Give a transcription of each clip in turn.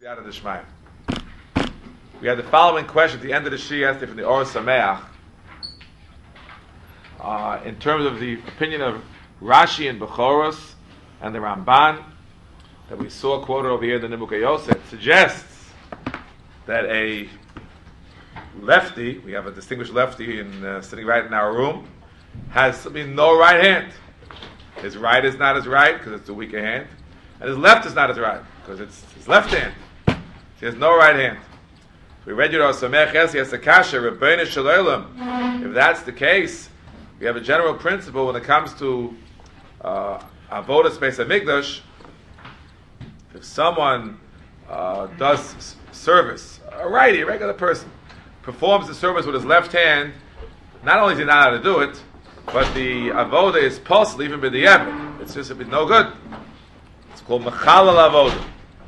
Siyata D'Shmaya. We had the following question at the end of the Shir yesterday from the Or Sameach. In terms of the opinion of Rashi and Bechoros and the Ramban that we saw quoted over here in the Nibukei Yosef, suggests that a lefty, we have a distinguished lefty sitting right in our room, has no right hand. His right is not his right because it's a weaker hand, and his left is not his right because it's his left hand. He has no right hand. We read Yer Samech Yes Akasha Rebbeinu Shalom. If that's the case, we have a general principle when it comes to Avodas Beis Hamikdash. If someone does service, a righty, a regular person, performs the service with his left hand, not only is he not allowed to do it, but the avoda is possible even by the Yevon. It's just no good. It's called Mechalal Avoda.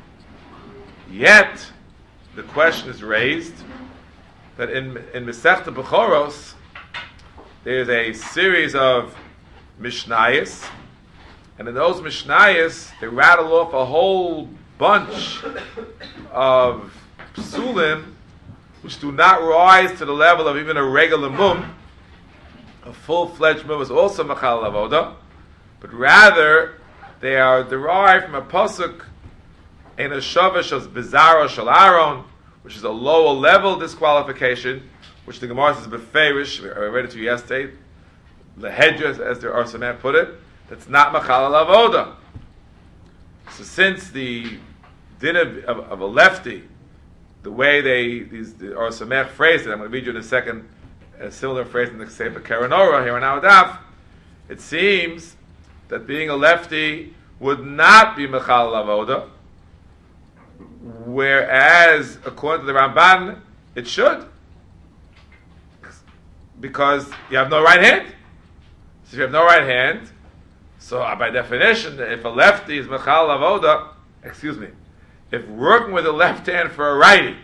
Yet, the question is raised that in Masechta Bechoros, there's a series of Mishnayos, and in those Mishnayos, they rattle off a whole bunch of psulim which do not rise to the level of even a regular mum. A full-fledged mum is also Mechalal Avoda, but rather they are derived from a pasuk in a Shavush of Bizarro Shel Aaron, which is a lower level disqualification, which the Gemara says beferish. I read it to you yesterday. The hedges, as the Or Sameach put it, that's not Mechalal Avoda. So since the din of a lefty, the way the Or Sameach phrased it, I'm going to read you in a second a similar phrase in the Sefer Keren Orah here in our daf. It seems that being a lefty would not be Mechalal Avoda, whereas according to the Ramban it should, because you have no right hand. So if you have no right hand, so by definition, if a lefty is Mechalal Avoda, if working with a left hand for a righty,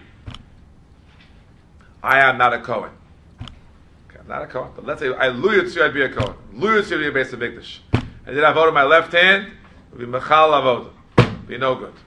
I am not a Kohen. Okay, I'm not a Kohen, but let's say I Luyutzu, I'd be a Kohen. Luyutzu would be a Beis Hamikdash. I did Avoda my left hand, it would be Mechalal Avoda. Be no good.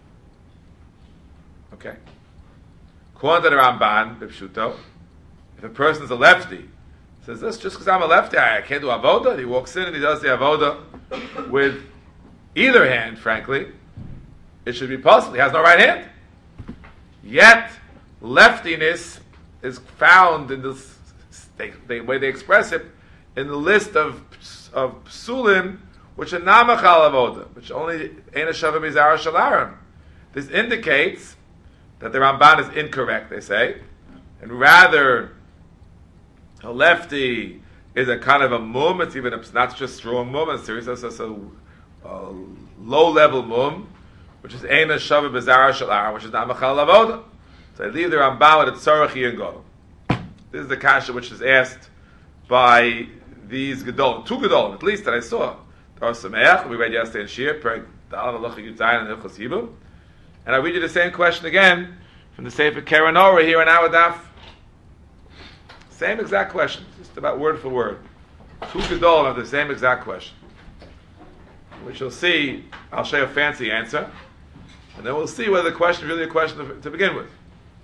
Okay. According to the Ramban, Bipshuto, if a person's a lefty, says this just because I'm a lefty, I can't do avoda. He walks in and he does the avoda with either hand. Frankly, it should be possible. He has no right hand. Yet, leftiness is found in this the way they express it in the list of psulim which are not Mechalal Avoda, which only Ein Shavim Bizarro Shel Aaron. This indicates that the Ramban is incorrect, they say, and rather a lefty is a kind of a mum. It's even not just strong mum, it's a low-level mum, which is Ein Shavim Bizarro Shel Aaron, which is not Mechalal Avoda. So I leave the Ramban with a tzorach and go. This is the kasha which is asked by these gedolim, two gedolim at least that I saw. The Or Sameach, we read yesterday in Shir, Perek Dal Halacha Yudzayin and Hilchos Yibum. And I read you the same question again from the Sefer Keren Orah here in our daf. Same exact question, just about word for word. Two gedolim have the same exact question, which you'll see. I'll show you a fancy answer, and then we'll see whether the question is really a question to begin with.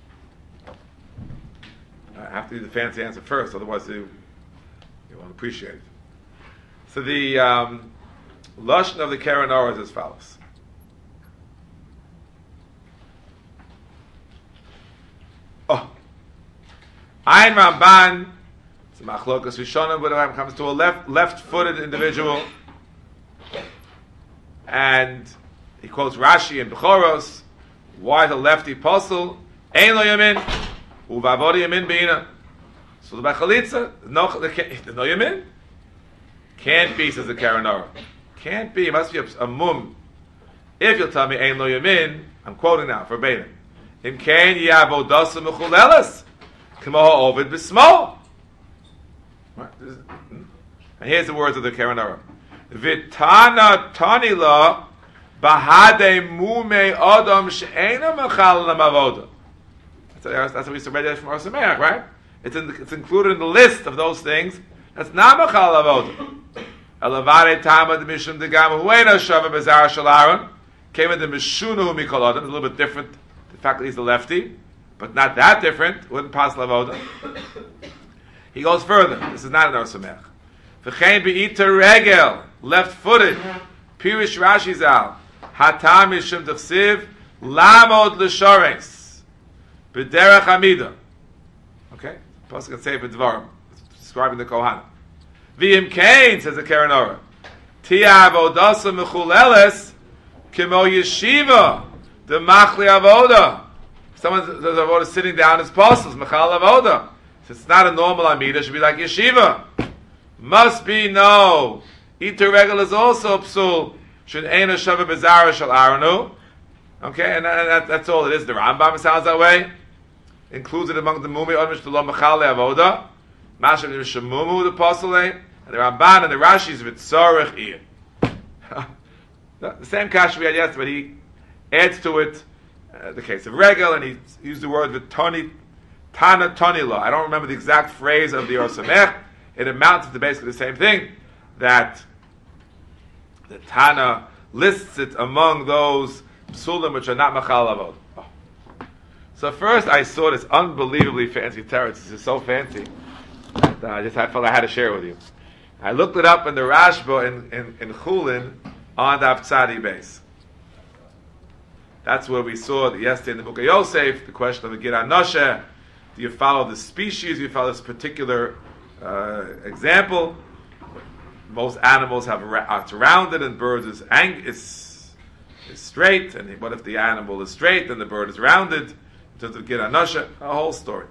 I have to do the fancy answer first, otherwise you won't appreciate it. So the lashon of the Keren Orah is as follows. Ein Ramban, it's a machlokas rishonim, but when it comes to a left-footed individual, and he quotes Rashi and Bechoros, why is a lefty posel? Ein lo yamin, uvavodi yamin beina. So the bachalitza, no yamin? Can't be, says the Keren Orah. Can't be, it must be a mum. If you'll tell me ein lo yamin, I'm quoting now, verbatim. Im kein yavodasa mechulelas. And here's the words of the Keren Orah. Vitana tanila bahade mume adam she'ena mechalal avoda. That's what we used to read from Or Sameach, right? It's included in the list of those things. That's not mechalal avoda. Elavare tama de mishum de gam huena shava bezar shel Aaron. came into Mishunahu Mikol Adam. It's a little bit different. The fact that he's the lefty, but not that different. Wouldn't pass Lavoda. He goes further. This is not an Orsamech. V'chein be'iter regel, left-footed. Pirish Rashi Zal. Hatam mishum d'chsiv, lamod l'shores. B'derech Hamida. Okay? Pasuk can say for Dvarim. Describing the Kohanim. V'im Kain, says the Keren Orah. Tia avodasa mechuleles, kimo yeshiva, the machli avoda. Someone does avoda sitting down as apostles, mechal avoda. So it's not a normal amida, it should be like yeshiva. Must be no. Iter regel is also psul. Should ena shava bezara shal aranu. Okay, and that's all it is. The Rambam sounds that way. Includes it among the mumi onmish to lo mechal avoda. Mashav Shemumu the apostle, and the Ramban and the Rashi's v'tzorech iyah. The same kash we had yesterday, but he adds to it the case of regel, and he used the word v'toni tana tonila. I don't remember the exact phrase of the Or Samech. It amounts to basically the same thing, that the Tana lists it among those psulim which are not machal avod. Oh. So first I saw this unbelievably fancy teretz. This is so fancy. I felt I had to share it with you. I looked it up in the Rashba in Chulin on the Tzadi base. That's where we saw yesterday in the book of Yosef, the question of the Gid Anoshe. Do you follow the species? Do you follow this particular example? Most animals are rounded and birds is straight. And what if the animal is straight and the bird is rounded? In terms of Gid Anoshe, a whole story.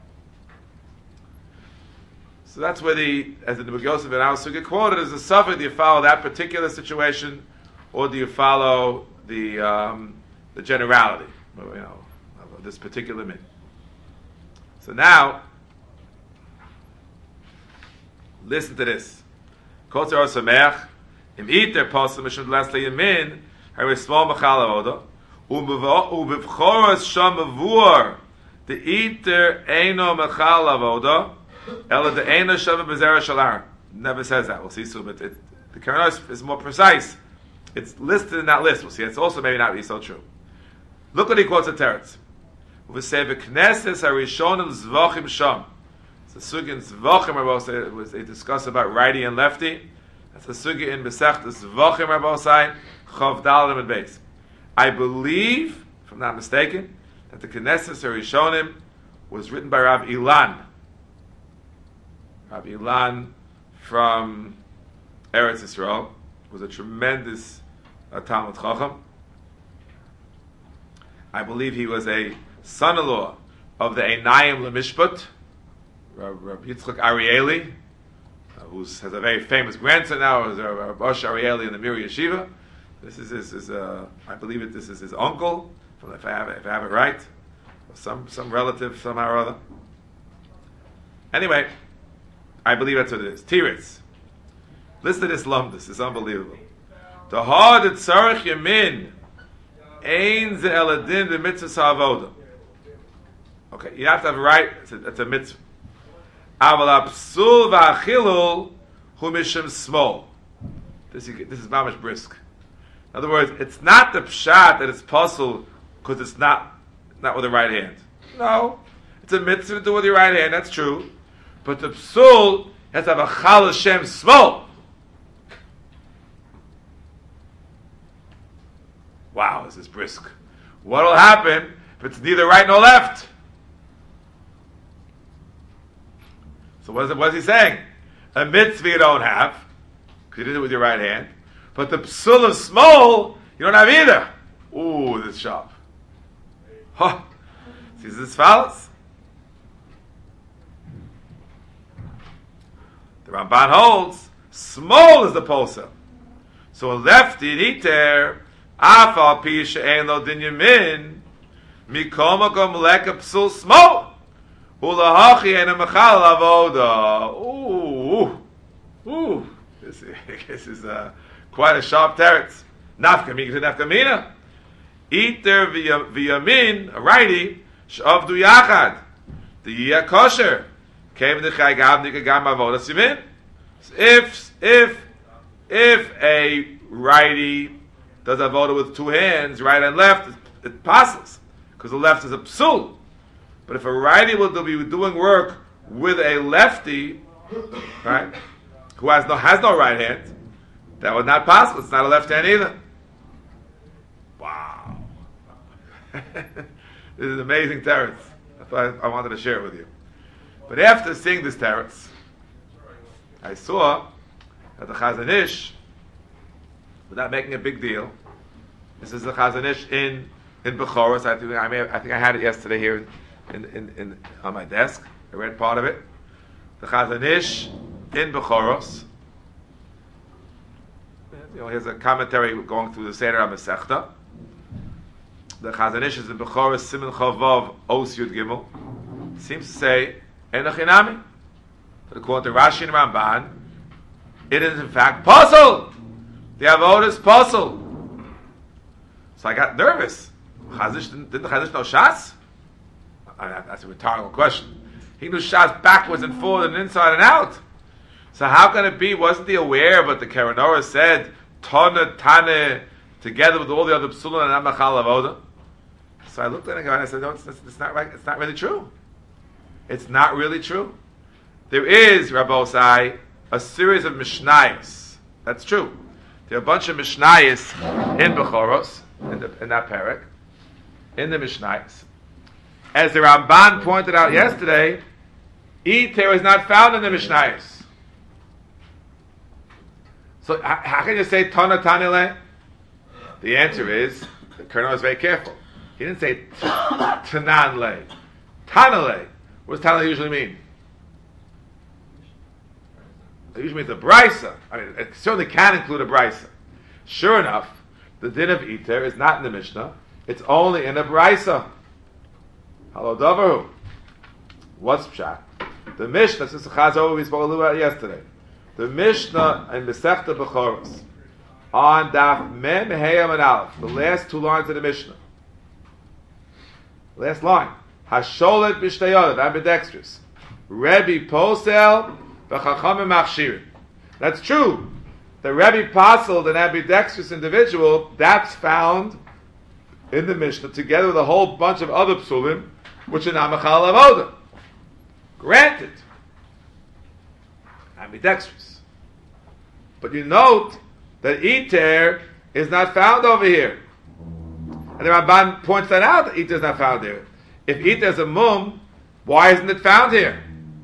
So that's where as the Book Yosef and our Sukkah quoted, as a suffix, do you follow that particular situation, or do you follow the generality, of this particular min? So now, listen to this. Kotzer Or Sameach, im iter posel mishum d'lasta yamin, hari small machal avoda, ubevchoros sham avur, the iter eino machal avoda, Ela de Eina Shava Bezerah Shalar. Never says that. We'll see soon, but the Keren is more precise. It's listed in that list. We'll see. It's also maybe not be so true. Look what he quotes at Teretz. We say v'knesses harishonim zvochim sham. It's a sugya in zvochim. They discuss about righty and lefty. That's a sugya in Besechtes zvochim Rabosai Chav Dalet and Beis. I believe, if I'm not mistaken, that the knesses harishonim was written by Rav Ilan. Rabbi Ilan from Eretz Yisrael was a tremendous Talmud Chacham. I believe he was a son-in-law of the Einayim Lemishpat, Rabbi Yitzchak Arieli, who has a very famous grandson now, is Rabbi Osh Arieli in the Mir Yeshiva. This is I believe this is his uncle, if I have it right, or some relative somehow or other. Anyway, I believe that's what it is. Tiritz. Listen to this lumdus. It's unbelievable. The hard tzarech yamin ein ze eladin b'mitzvah ha'avoda. Okay, you have to have a right. It's a mitzvah. Aval ha'psul v'achilul hu mishum small. This is mamish brisk. In other words, it's not the pshat that it's puzzle because it's not with the right hand. No, it's a mitzvah to do with your right hand. That's true. But the psul has to have a chal Hashem small. Wow, this is brisk. What will happen if it's neither right nor left? So what is he saying? A mitzvah you don't have, because you did it with your right hand. But the psul of small, you don't have either. Ooh, this is sharp. Huh. See this follows? The Ramban holds small is the posa. So a lefty iter afal pisha ein lo din yamin mikol makom leka psul small ulahachi ein mechal avoda. Ooh. This is quite a sharp teretz. Nafkamina. Iter v'yamin, a righty, shavdu yachad. The yiyah kosher. Came the chaygam nikagam avoda simin. If a righty does avoda with two hands, right and left, it passes because the left is a psul. But if a righty will be doing work with a lefty, right, who has no right hand, that would not pass. It's not a left hand either. Wow, this is an amazing teretz. That's why I wanted to share it with you. But after seeing this teretz, I saw that the Chazon Ish, without making a big deal, this is the Chazon Ish in Bechoros. I think I had it yesterday here in on my desk. I read part of it. The Chazon Ish in Bechoros. Here's a commentary going through the Seder HaMasechta. The Chazon Ish is in Bechoros Siman Chavav Os Yud Gimel. Seems to say Enach Inami. But according to Rashi and Ramban, it is in fact puzzle. The avodah is puzzle. So I got nervous. Didn't the Chazon Ish know Shas? That's a rhetorical question. He knew Shas backwards and forward and inside and out. So how can it be? Wasn't he aware of what the Keranora said? Tana, Tane, together with all the other psulim and amachal avoda. So I looked at it and I said, no, it's not right. It's not really true. It's not really true. There is, Rabbosai, a series of Mishnayos. That's true. There are a bunch of Mishnayos in Bechoros, in that parak, in the Mishnayos. As the Ramban pointed out yesterday, Iter is not found in the Mishnayos. So how can you say Tana Tanile? The answer is, the Colonel is very careful. He didn't say Tananle. Tanale. What does Tanale usually mean? It usually means a brisa. I mean, it certainly can include a brisa. Sure enough, the din of Iter is not in the Mishnah. It's only in a brisa. Hello, Davaru. What's pshat? The Mishnah, since the Chazor we spoke a little about yesterday. The Mishnah in Masechta Bechoros, on Daf Mem Heyam and Aleph, the last two lines of the Mishnah. Last line. Hasholet b'shtayot, ambidextrous. Rebbe posel v'chachamim machshirim. That's true. The Rebbe posel, an ambidextrous individual, that's found in the Mishnah, together with a whole bunch of other psulim, which are not machal avoda. Granted, ambidextrous. But you note that Iter is not found over here. And the Ramban points that out, that Iter is not found there. If Iter is a mum, why isn't it found here?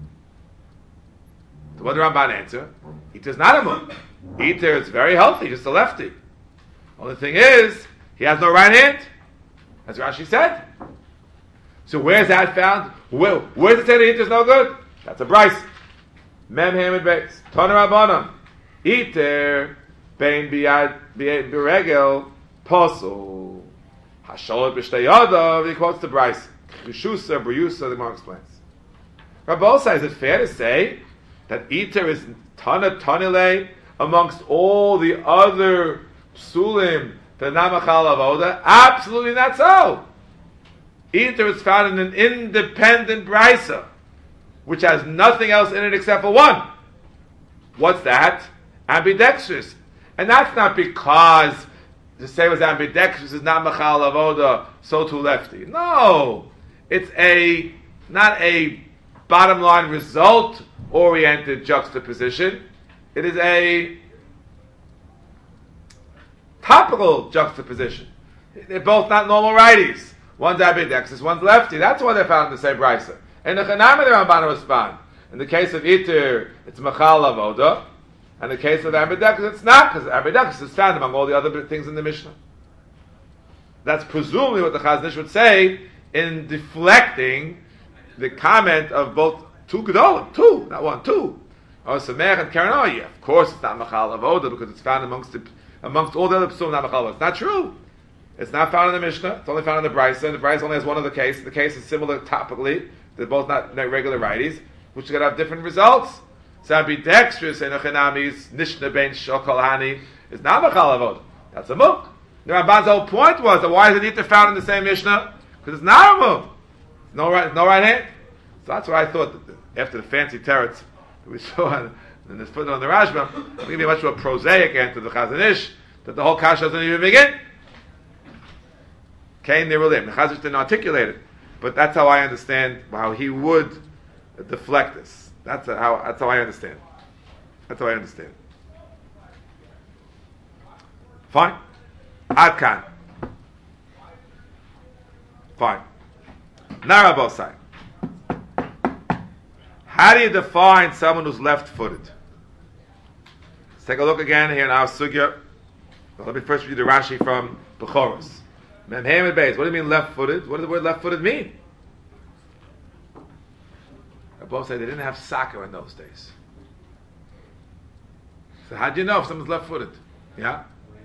So what did the Ramban answer? Iter is not a mum. Iter is very healthy, just a lefty. Only thing is, he has no right hand, as Rashi said. So where's that found? Where's it say that Iter is no good? That's a bryce. Mem Hamid Beis. Tana Rabbanon. Iter bein beregel posel. Hasholet b'shtayadav. He quotes the bryce. Rishusa, Briyusa, the Gemara explains. Rabbosa, is it fair to say that Iter is Tana Tanile amongst all the other psulim, the Namachal Avoda? Absolutely not so. Iter is found in an independent brisa, which has nothing else in it except for one. What's that? Ambidextrous. And that's not because the same as ambidextrous is not machal avoda, so too lefty. No. It's not a bottom line result oriented juxtaposition. It is a topical juxtaposition. They're both not normal righties. One's ambidextrous, one's lefty. That's why they're found in the same brisa. And the Chanami the Ramban respond. In the case of Iter, it's machal avoda. And in the case of ambidextrous, it's not, because ambidextrous is found among all the other things in the Mishnah. That's presumably what the Chazon Ish would say in deflecting the comment of both two Gedolim, two, not one, two. Oh, Samech and Karen, oh yeah, of course it's not machal avoda because it's found amongst all the other psulim, not machal avoda. It's not true. It's not found in the Mishnah. It's only found in the Brisa. And the Brisa only has one other case. The case is similar topically. They're both not regular righties, which are going to have different results. So ambidextrous in a Chinamis, Nishna ben Shokal Hani, is not machal avoda. That's a muk. The Ramban's whole point was that why is it Iter found in the same Mishnah? Because it's not a muk. No right hand. So that's why I thought that after the fancy teretz that we saw and this put on the Rashba, I'm going to be much more prosaic answer to the Chazon Ish. that the whole kasha doesn't even begin. Kain Nirulim. The Chazon didn't articulate it, but that's how I understand how he would deflect this. That's how I understand. That's how I understand. Fine. Adkan. Fine. Narabosai. How do you define someone who's left-footed? Let's take a look again here in our sugya. Well, let me first read the Rashi from Bechoros. Memhem Beis. What do you mean left-footed? What does the word left-footed mean? Both say they didn't have soccer in those days. So how do you know if someone's left-footed? Yeah?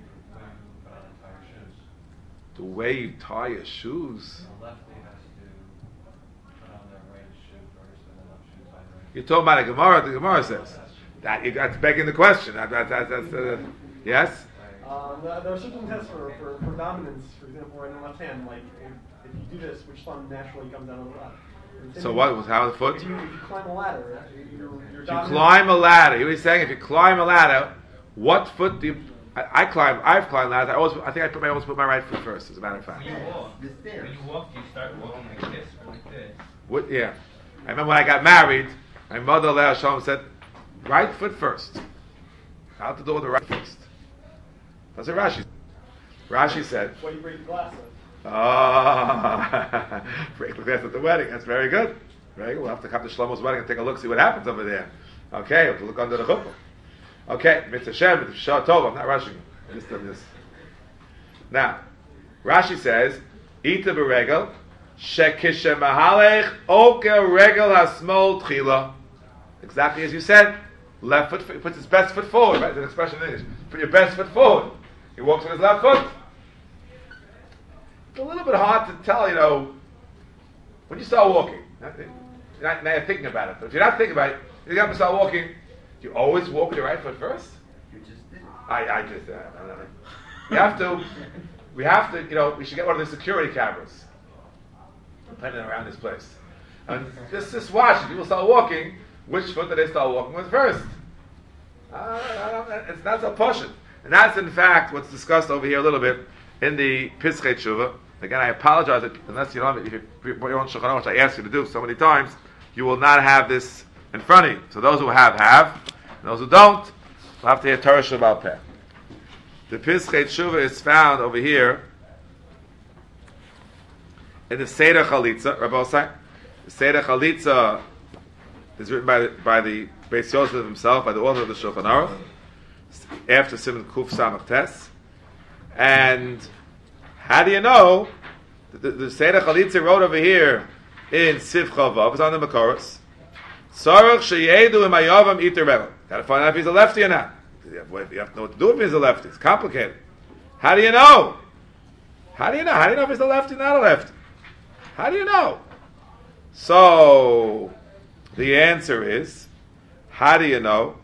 The way you tie your shoes. The lefty has to put on their right shoe first and the left shoe by right. You're talking about a Gemara. The Gemara says that's begging the question. Yes. There are certain tests for dominance. For example, right in the left hand, like if you do this, which thumb naturally comes out of the left. So what was how the foot? If you climb a ladder, you're if you climb a ladder, he was saying if you climb a ladder, what foot do you? I've climbed ladders. I think I always put my right foot first. As a matter of fact. When you walk, you start walking like this or like this. What? Yeah. I remember when I got married, my mother, Leah Shalom, said, right foot first. Out the door with the right first. That's what Rashi said. Rashi said, what do you break the glass of? Break the glass at the wedding. That's very good. Very good. We'll have to come to Shlomo's wedding and take a look, see what happens over there. Okay, we'll have to look under the chuppah. Okay, Mitzvah Shem, Mitzvah Shah Tov. I'm not rushing you. I'm just doing this. Now, Rashi says, Ita b'regel, shekishe mahalech, oke regel hasmol tchila. Exactly as you said. Left foot, he puts his best foot forward, right? It's an expression in English. Put your best foot forward. He walks with his left foot. It's a little bit hard to tell, when you start walking. Now you're thinking about it. But if you're not thinking about it, you have to start walking. Do you always walk with your right foot first? You just did it. I just did. We have to, we should get one of the security cameras. Putting around this place. And just watch. If people start walking, which foot do they start walking with first? It's not so poshut. And that's in fact what's discussed over here a little bit in the Pischei Tshuva. Again, I apologize unless you don't have it. If you put your own Shulchan Aruch, which I asked you to do so many times, you will not have this in front of you. So those who have. And those who don't, will have to hear Torah Shabbat Peh. The Pischei Tshuva is found over here in the Seder Chalitza, Rabbi Osai. The Seder Chalitza is written by the Beis Yosef himself, by the author of the Shulchan Aruch, after Simon Kuf Samach Tes. And how do you know? The Seder Chalitza wrote over here in Siv Chavav, it's on the Makoros. Tzarech sheyedu im hayavam iter rebel. Got to find out if he's a lefty or not. You have to know what to do if he's a lefty. It's complicated. How do you know? How do you know? How do you know if he's a lefty or not a lefty? How do you know? So, the answer is, how do you know?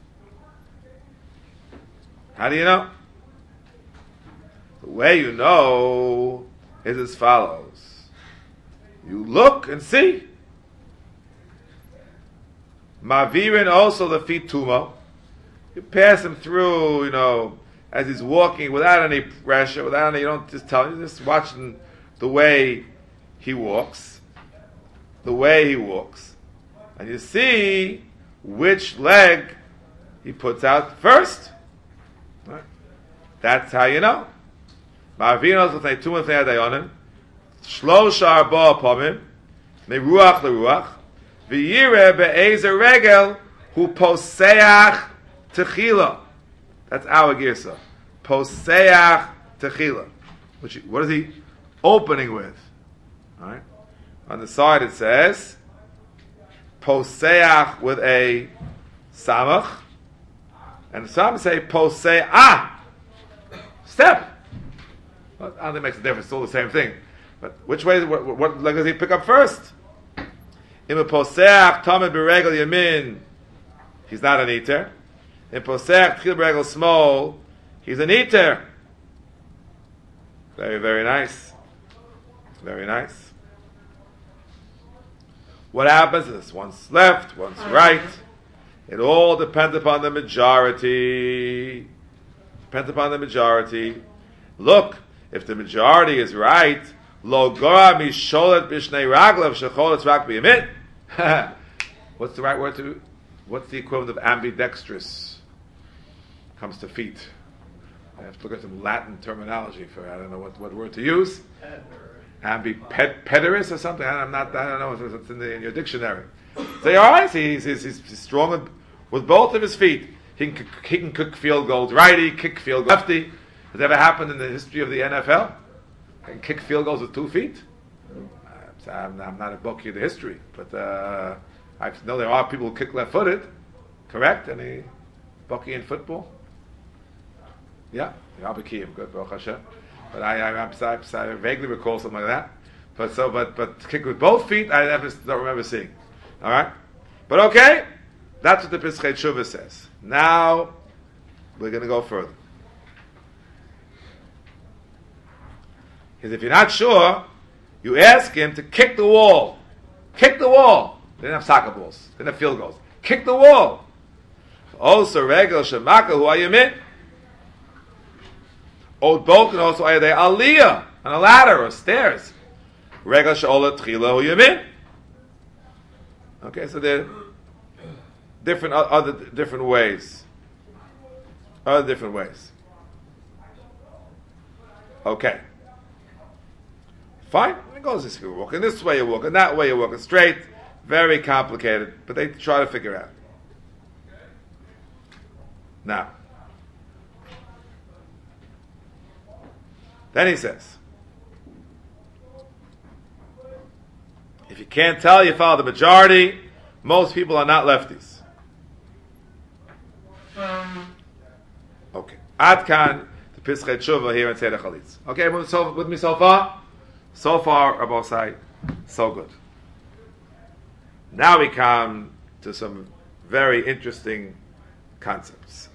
How do you know? The way you know is as follows. You look and see. Mavirin also the feet tumo. You pass him through, as he's walking without any pressure, without any, you don't just tell him, you're just watching the way he walks. The way he walks. And you see which leg he puts out first. Right? That's how you know. Ma'avinos l'fnei tumah l'fnei hadayonim, shlosha arba pamim, meruach leruach, v'yireh be'ezer regel hu poseach techila. That's our girsa. Poseach techila. What is he opening with? All right. On the side it says poseach with a samach, and some say poseah, step. Well, I don't think it makes a difference. It's all the same thing. But which way? What leg does he pick up first? In a poseach tamid b'regel yamin, he's not an eater. In poseach tchil b'regel small, he's an eater. Very, very nice. Very nice. What happens is one's left, one's right. It all depends upon the majority. Depends upon the majority. Look, if the majority is right, lo gora misholet bishnei raglav shecholetz rak biyamin. What's the right word to? What's the equivalent of ambidextrous? Comes to feet. I have to look at some Latin terminology for I don't know what word to use. Ambipederous or something. I don't know if it's in your dictionary. So all right, he's strong with both of his feet. He can kick field goals righty, kick field goals lefty. Has it ever happened in the history of the NFL? He can kick field goals with 2 feet. I'm not a bookie of the history, but I know there are people who kick left-footed. Correct? Any bookie in football? Yeah, I'll be keying. Good, Baruch Hashem. But I vaguely recall something like that. But kick with both feet, I don't remember seeing. All right, but okay, that's what the Pischei Tshuva says. Now we're going to go further. Because if you're not sure, you ask him to kick the wall. Kick the wall. They didn't have soccer balls. They didn't have field goals. Kick the wall. Also, regel shemaka hu ayamin. Old boat can also either aliyah on a ladder or stairs. Regel she'ola tchila hu yamin. Okay, so there are other different ways. Other different ways. Okay. Fine. It goes this way. You're walking this way, you're walking that way, you're walking straight. Very complicated, but they try to figure out. Now, then he says, if you can't tell, you follow the majority. Most people are not lefties. Okay. Adkan, the Pischei Tshuva here in Seder Chalitz. Okay, with me so far? So far, Rabbi Sai, so good. Now we come to some very interesting concepts.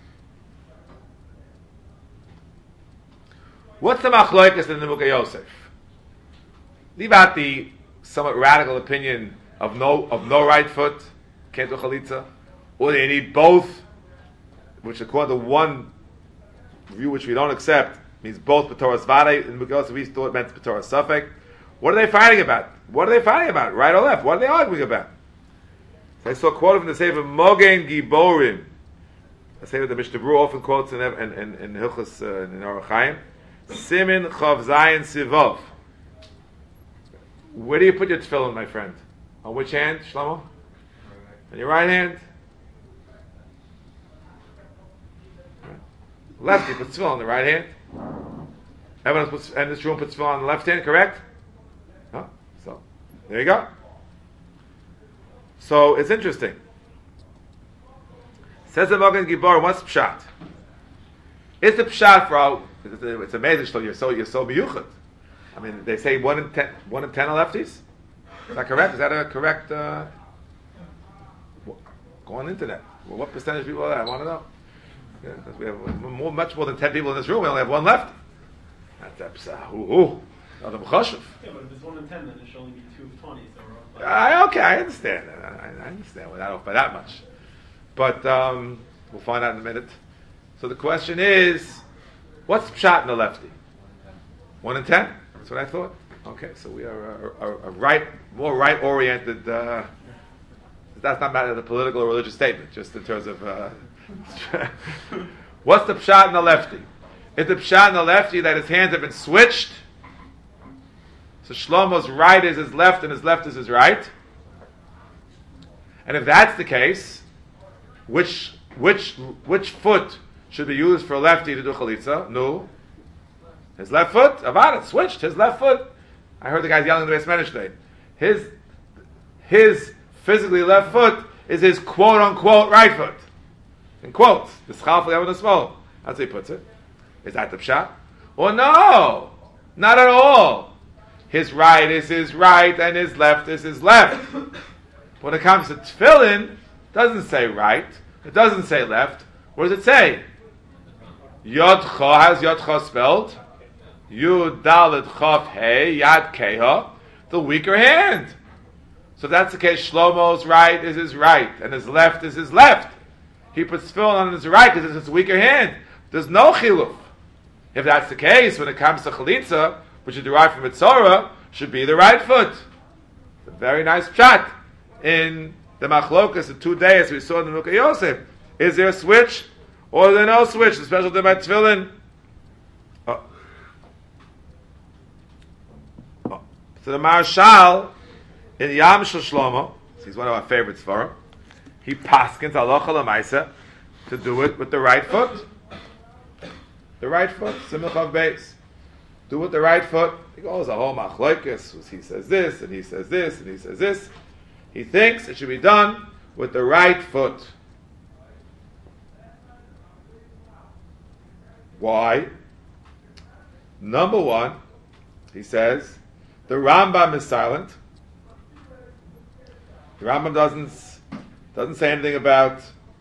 What's the machloikas in the Nimukei Yosef? Leave out the somewhat radical opinion of no right foot, can't do chalitza, or they need both, which according to one view which we don't accept, means both B'Torah Svadei, and because we thought it meant B'Torah Safek. What are they fighting about? Right or left? What are they arguing about? So I saw a quote from the Sefer Mogen Giborim. A Sefer the Mishnah Berurah often quotes in Hilchos in Orach Chaim. Simin Chav Zayin Sivov. Where do you put your tefillin, my friend? On which hand, Shlomo? On your right hand? Lefty puts tefillin on the right hand. Everyone else in this room puts tefillin on the left hand, correct? Huh? So, there you go. So, it's interesting. Says the Mogen Gibor, what's pshat? It's the pshat for it's amazing, so you're so miyuchad. I mean, they say 1 in 10 are lefties? Is that correct? Is that a correct go on the internet. Well, what percentage of people are there? I want to know. Yeah, because we have much more than 10 people in this room. We only have 1 left. That's Adam Choshev. Yeah, but if it's 1 in 10, then it should only be 2 of 20. So okay, I understand. I understand. We're not off by that much. But we'll find out in a minute. So the question is, what's pshat in the lefty? 1 in 10? That's what I thought. Okay, so we are more right-oriented. That's not matter of the political or religious statement, just in terms of what's the pshat in the lefty? Is the pshat in the lefty that his hands have been switched? So Shlomo's right is his left and his left is his right? And if that's the case, which foot should be used for a lefty to do chalitza? No. His left foot? Avad, switched. His left foot. I heard the guys yelling in the Beis Medrash today. His physically left foot is his quote-unquote right foot. In quotes. The schal for the small. That's how he puts it. Is that the pshat? Or no! Not at all. His right is his right and his left is his left. When it comes to tefillin, it doesn't say right. It doesn't say left. What does it say? Yodcha, how's Yodcha spelled? Yud Dalet Chav Hey Yad Keha, the weaker hand. So if that's the case, Shlomo's right is his right, and his left is his left. He puts tefillin on his right because it's his weaker hand. there's no chiluf. If that's the case, when it comes to chalitza, which is derived from Mitzorah, should be the right foot. It's a very nice chat in the machlokas, the 2 days we saw in the Nukah Yosef. Is there a switch or is there no switch? The special day by tefillin. So the Marshal in Yam Shel Shlomo, he's one of our favorites for him. He paskins halacha l'maisa to do it with the right foot. The right foot, Simchav Beis. Do it with the right foot. He goes a whole machlokes. He says this, and he says this, and he says this. He thinks it should be done with the right foot. Why? Number one, he says, the Rambam is silent. The Rambam doesn't say anything about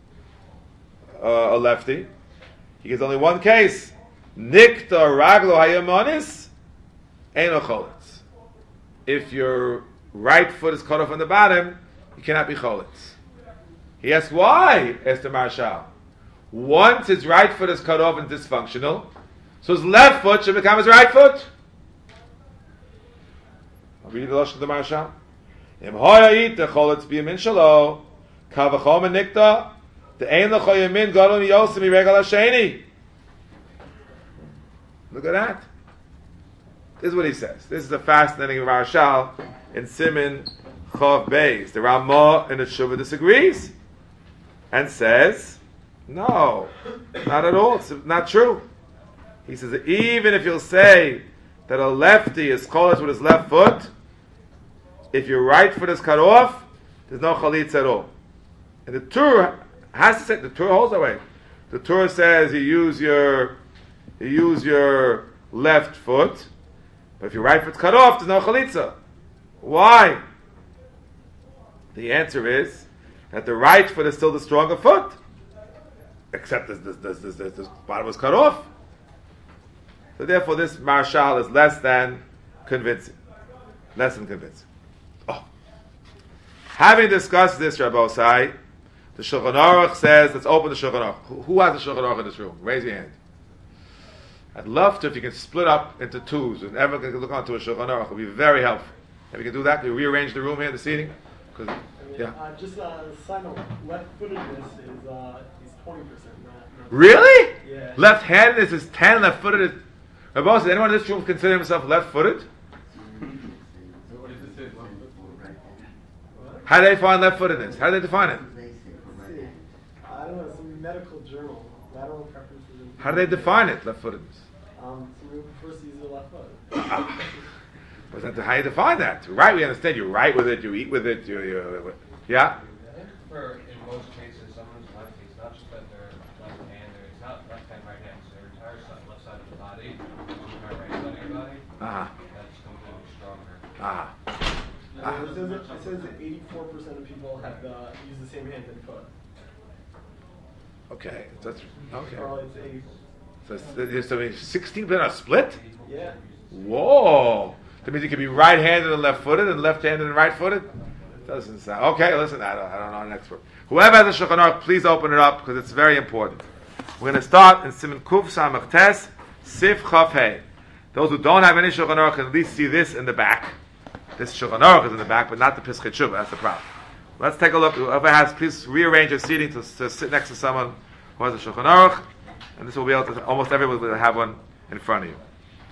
a lefty. He gives only one case. Nikta raglo hayamanis eino cholitz. If your right foot is cut off on the bottom, you cannot be cholitz. He asks why, asked the Marshal. Once his right foot is cut off and dysfunctional, so his left foot should become his right foot. I'll read the Lashon of the Marshal. Im hoyait the cholitz biyamin shalo kavachom nikta the ein lechoyamin gadol miyosem miregal hasheni. Look at that. This is what he says. This is a fascinating Marshal in Siman Chav Beis. The Ramah in the Shuvah disagrees and says, no, not at all. It's not true. He says that even if you'll say that a lefty is cholitz with his left foot, if your right foot is cut off, there's no chalitz at all. And the Torah has to say, the Torah holds that way. The Torah says you use your left foot, but if your right foot's cut off, there's no chalitza. Why? The answer is that the right foot is still the stronger foot, except this bottom was cut off. So therefore, this Marshal is less than convincing. Less than convincing. Oh. Having discussed this, Rabbi Osai, the Shulchan Aruch says, let's open the Shulchan Aruch. Who has the Shulchan Aruch in this room? Raise your hand. I'd love to, if you can split up into twos, and everyone can look onto a Shulchan Aruch. It would be very helpful. If you can do that, can you rearrange the room here, the seating? Just side note, left-footedness is 20%. Really? Yeah. Left-handedness is 10, left-footed is... Rabbi, does anyone in this room consider himself left-footed? How do they define left-footedness? How do they define it? I don't know, some medical journal. Lateral preferences. How do they define it, left-footedness? Somebody prefers to use their left foot. How do you define that? Right, we understand. You write with it, you eat with it, yeah? I think in most cases, someone's lefty. It's not just that they're left-handed. It's not left hand, right hand. It's their entire side, left side of the body, entire right side of your body. That's completely stronger. It says that 84% of people have use the same hand and foot. Okay, that's okay. Or it's 84. So 16% are split? Yeah. Whoa! That means you can be right-handed and left-footed, and left-handed and right-footed? Doesn't sound... Okay, listen, I don't know an expert. Whoever has a Shulchan Aruch, please open it up, because it's very important. We're going to start in Siman Kuf Samach Tes, Sif Chaf Hey. Those who don't have any Shulchan Aruch can at least see this in the back. This Shulchan Aruch is in the back, but not the Pischei Teshuva. That's the problem. Let's take a look. Whoever has, please rearrange your seating to sit next to someone who has a Shulchan Aruch, and this will be able to... Almost everyone will have one in front of you.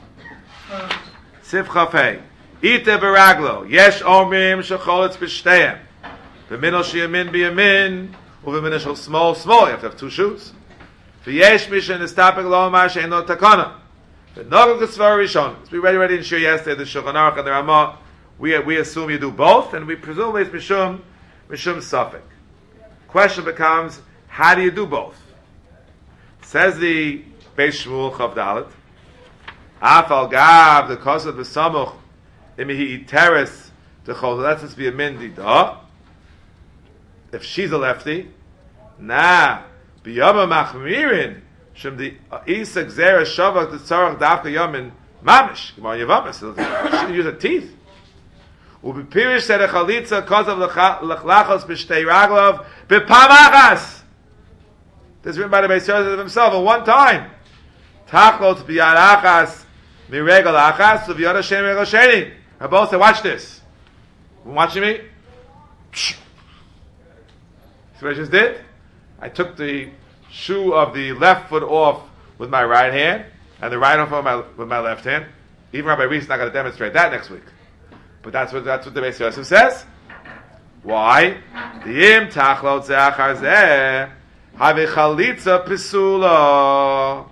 Sif Chafei. Ite beraglo. Yesh omrim shecholitz b'shteihem. V'minol sheyamin b'yamin. U'v'minol shel small. You have to have two shoes. V'yesh mishen nistapek lo ma she'en lo takana. V'nogel k'svar rishon. So we ready in shir yesterday, the Shulchan Aruch and the Ramah. We assume you do both, and we presume it's mishum safek. Question becomes, how do you do both? Says the Beis Shmuel Chav Dalet, Afal Gav, the cause of the Samuch, Imihi Iteres, the Chol, let's just be a Mindi, da. If she's a lefty, Biyama Machmirin, Shem the Isak Zera Shavak, the Tzarach Dafka Yamin, Mamish, Gemar Yavamas, she didn't use her teeth. Ubipirish said a chalitza cause of lachlachos b'shtei raglov b'pamachas. This is written by the Beis Yosef himself at one time. Tachlot b'yad achas miregal achas v'yad Hashem regal sheni. Rabbi said, watch this. You watching me? See what I just did? I took the shoe of the left foot off with my right hand, and the right off with my left hand. Even Rabbi Reese is not going to demonstrate that next week. But that's what the Beis Yosef says. Why? Im tachlot ze'achar zeh have chalitza pisula.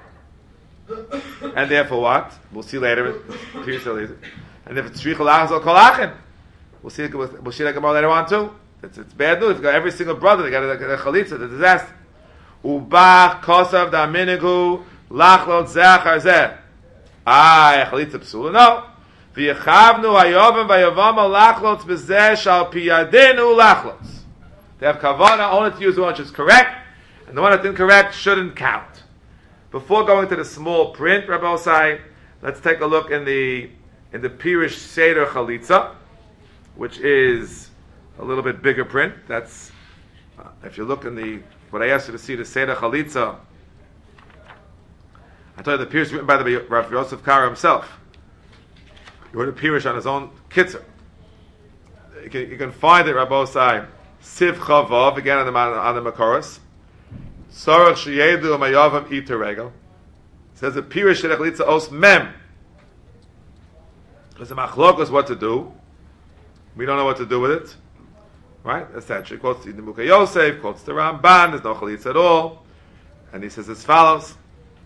And therefore what? We'll see later. And if it's shrichel achas al kol achin, we'll see that Gemara later on too. It's bad news. You've got every single brother. They got a chalitza. The disaster. Ubach kosav da minigu lachlot ze'achar zeh. Chalitza psula. No. V'yechavnu hayovim v'yavam lachlot b'zeh shal piyadinu lachlot. They have kavanah only to use the one which is correct, and the one that's incorrect shouldn't count. Before going to the small print, Rabbi Osai, let's take a look in the Pirish Seder Chalitza, which is a little bit bigger print. That's if you look in what I asked you to see, the Seder Chalitza. I told you the Pirish is written by the Rav Yosef Kara himself. He wrote a Pirish on his own Kitzur. You can find it, Rabbi Osai, Siv Chavav, again on the Makoros. Sarach sheyedu mayavam iter regel. Says the Pirish Seder Chalitza os mem. There's a machlokos what to do. We don't know what to do with it. Right? Essentially, quotes the Mukha Yosef, quotes the Ramban, there's no Chalitza at all. And he says as follows.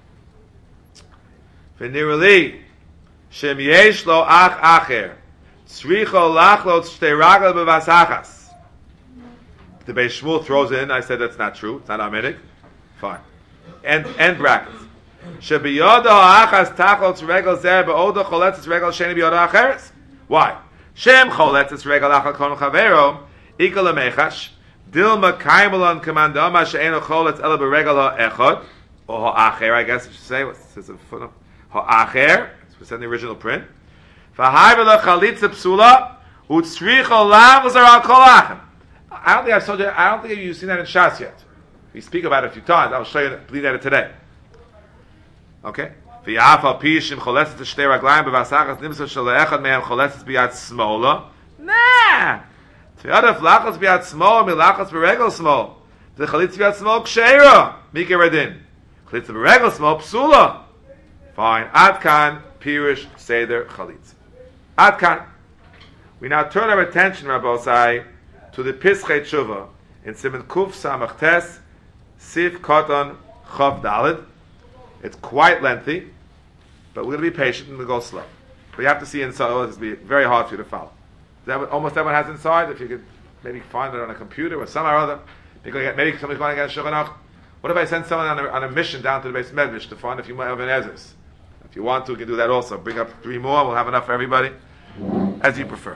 V'nirali, shem yesh lo ach acher, tzricho lachlot shtei ragel b'vasachas. The Beis Shmuel throws in, I said that's not true, it's not Amitic. Fine. End brackets. Shebiyoda ha'achas tachlot regel zeh be'oda choletzes regel sheni biyoda acheres. Why? Shem choletzes regel achal kon chavero, ikal amechash, dilma kaimelon kamandama she'eno choletz ela beregel ha'echod, or ha'acher, I guess I should say, what's this footnote? Ha'acher, it's in the original print. V'ha'ivela chalitza psula, u'tzricho lavzar al kol achem. I don't think you've seen that in Shas yet. We speak about it a few times. I'll show you, bleed at it today. Okay? V'yafal pishim choletzes shtei raglayim b'vasachas nimsa shale'echad mehem choletzes b'yad smola. Nah! V'yadaf lachas b'yad smol milachas b'regel smol. The chalitza b'yad smol ksheira. Mike redin. Chalitza b'regel smol psula. Fine. Adkan pirish seder chalitza. Adkan. We now turn our attention, Rabbi Osai, to the Pischei Tshuva in Siman Kuf Samach Tes Sif Koton Chav Dalid. It's quite lengthy, but we're going to be patient and we'll go slow. But you have to see inside. It's going to be very hard for you to follow. Almost everyone has inside. If you could maybe find it on a computer or somewhere or other. Maybe somebody's going to get a Shulchan Aruch. What if I send someone on a mission down to the Beis Medrash to find a few more Even Ezras? If you want to, you can do that also. Bring up 3 more. We'll have enough for everybody, as you prefer.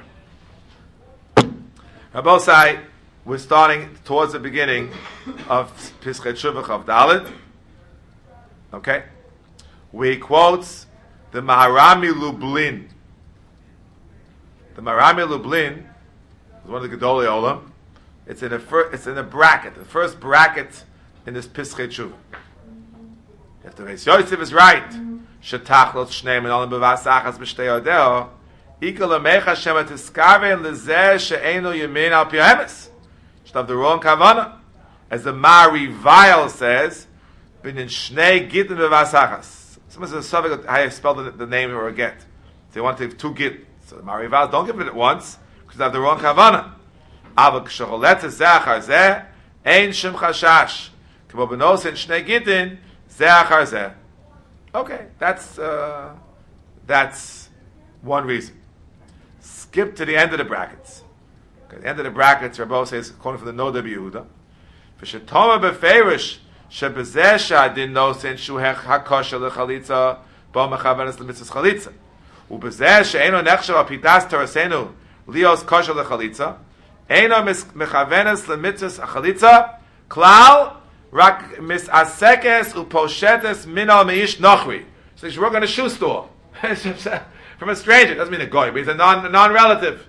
Rabbi Osai, we're starting towards the beginning of Pischei Tshuva Chav Daled. Okay? We quotes the Maharami Lublin. The Maharami Lublin is one of the Gedolei Olam. It's in a bracket, the first bracket in this Pischei Tshuva. If the Beis Yosef is right, Shetachlot Shnei Min Olam B'Vasachas B'Shtei Odeo, Ikal Amecha Shema Tiskaven Lezeh She'enu Yemin Al Pi'emes. Should have the wrong kavanah. As the Mari Weil says, B'nin Shnei Gittin B'Vasachas. Someone says a suffix, how you spell the name or a get. So you want to have 2 git. So the Mari Weil, don't give it at once, because you have the wrong kavanah. Ava K'shocholet Zeh Achar Zeh, Ein Shem Chashash. K'bo B'nos En Shnei Gittin, Zeh Achar Zeh. Okay, that's one reason. Skip to the end of the brackets. Okay, the end of the brackets, Rabbi says, according to the Noda B'Yehuda, V'shetoma b'ferish shebezeh shadin nosin shu hakosha lechalitza bo mechavenes lemitzvus chalitza ubezeh she'eno nechshav al pidas terasenu lios kosha lechalitza eno mechavenes lemitzvus chalitza klal rak misasekes uposhetes minal meish nochri. So he's working on a shoe store from a stranger. Doesn't mean a goy, but he's a non-relative.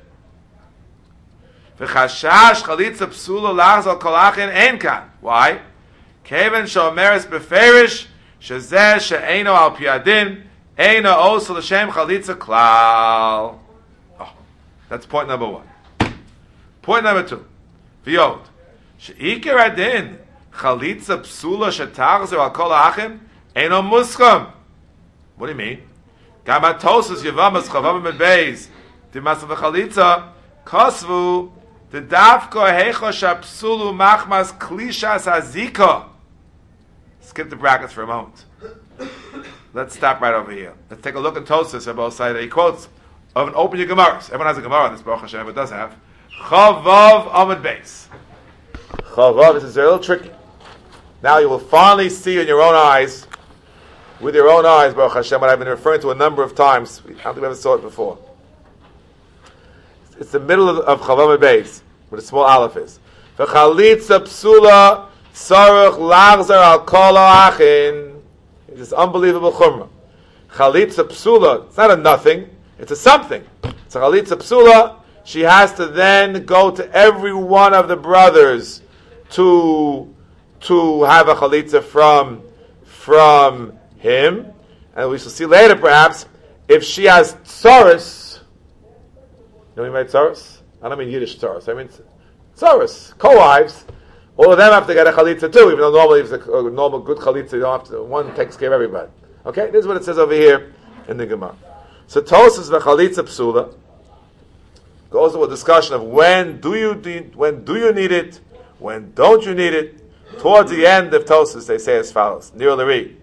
V'chashash chalitza psula lachzal kolachin ein kan. Why? Keven shomeres beferish shezeh she'eno al piadin eno osu l'shem chalitza klal. Oh, that's point number one. Point number two. V'yod she'ikir adin chalitza psula she'tachzer al kol ha'achim eno muskam. What do you mean? Gamatosus Yavamas Chavamim and Beis Dimas of the Chalitza Kosvu the Davko Hecho Shapsulu Machmas Klishas Azika. Skip the brackets for a moment. Let's stop right over here. Let's take a look at Tosas on both sides. He quotes of an open Gemaras. Everyone has a Gemara in this Baruch Hashem, but does have Chavav Amud Beis. Chavav, this is a little tricky. Now you will finally see in your own eyes, with your own eyes, Baruch Hashem, what I've been referring to a number of times. I don't think we ever saw it before. It's the middle of Chavav Beis, where the small aleph is. V'chalitza psula saruch lachzer al kol ha'achin. It's this unbelievable chumrah. Chalitza psula, it's not a nothing, it's a something. It's a chalitza psula. She has to then go to every one of the brothers to have a chalitza from him, and we shall see later, perhaps, if she has tsaros. You know what you mean tsaros? I don't mean Yiddish tsaros. I mean tsaros, co-wives. All of them have to get a chalitza too, even though normally if it's a normal good chalitza, you don't have to. One takes care of everybody. Okay, this is what it says over here in the Gemara. So Tosas v'chalitza psula goes to a discussion of when do you need it, when don't you need it. Towards the end of Tosas, they say as follows: Nir Lari.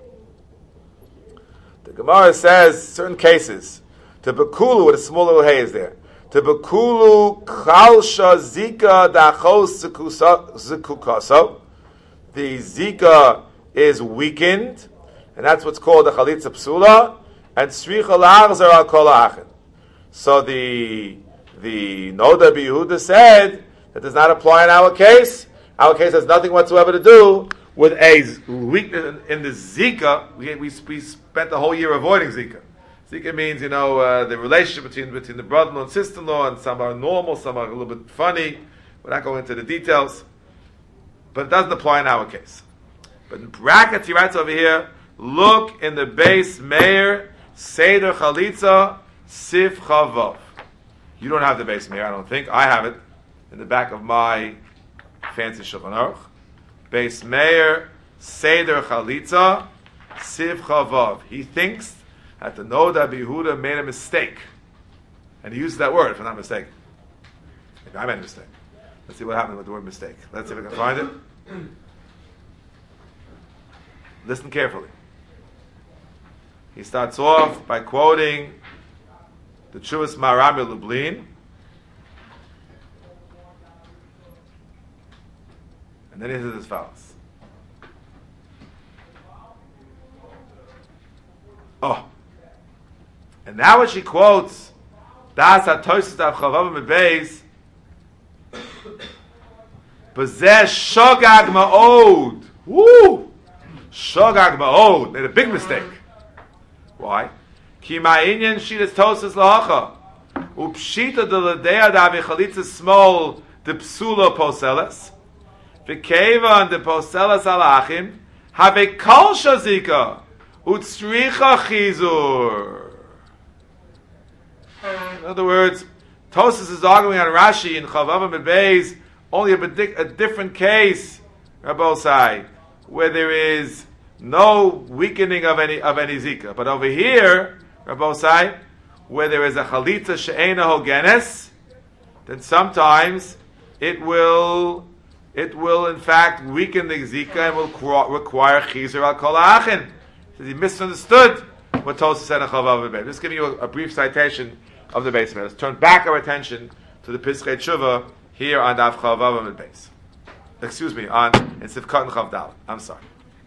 The Gemara says certain cases. To Bekulu, with a small little hay is there. To Bekulu Chalsha Zika Dachos Zikukaso. The Zika is weakened, and that's what's called the Chalitza Psula. And Sricha Lachzer al Kol Ha'achin. So the Noda B'Yehuda said that does not apply in our case. Our case has nothing whatsoever to do with a weakness in the Zika. We spent the whole year avoiding Zika. Zika means, the relationship between the brother-in-law and sister-in-law, and some are normal, some are a little bit funny. We're not going into the details. But it doesn't apply in our case. But in brackets, he writes over here, look in the base Meir, Seder Chalitza, Sif Chavav. You don't have the base Meir, I don't think. I have it in the back of my fancy Shulchan Aruch. Beis Meir, Seder Chalitza, Siv Chavav. He thinks that the Noda B'Yehuda made a mistake. And he uses that word, if I'm not mistaken. Maybe I made a mistake. Let's see what happened with the word mistake. Let's see if I can find it. Listen carefully. He starts off by quoting the Chuvas Maharami Lublin. And then he says as follows. Oh. And now when she quotes Das HaTosfos of Chavav Beis, B'zeh Shogag Ma'od. Woo! Shogag Ma'od. Made a big mistake. Why? Ki ma'inyan shitas Tosfos lahacha. Upshita de l'deya davi chalitza small de psula poseles. V'keva de poseles alachim. Have a kol shazika. Utsricha chizur. In other words, Tosfos is arguing on Rashi in Chavav Beis only a different case, Rabbosai, where there is no weakening of any zika. But over here, Rabbosai, where there is a chalitza she'ena hogenes, then sometimes it will in fact weaken the zika and will require chizur al kol ha'achin. He misunderstood what Tosfos said in Chavav Beis. Just giving you a brief citation of the base. Let's turn back our attention to the Piskei Tshuva here on Daf Chavav Beis. Excuse me, in Sivkot and Chav Dalet. I'm sorry.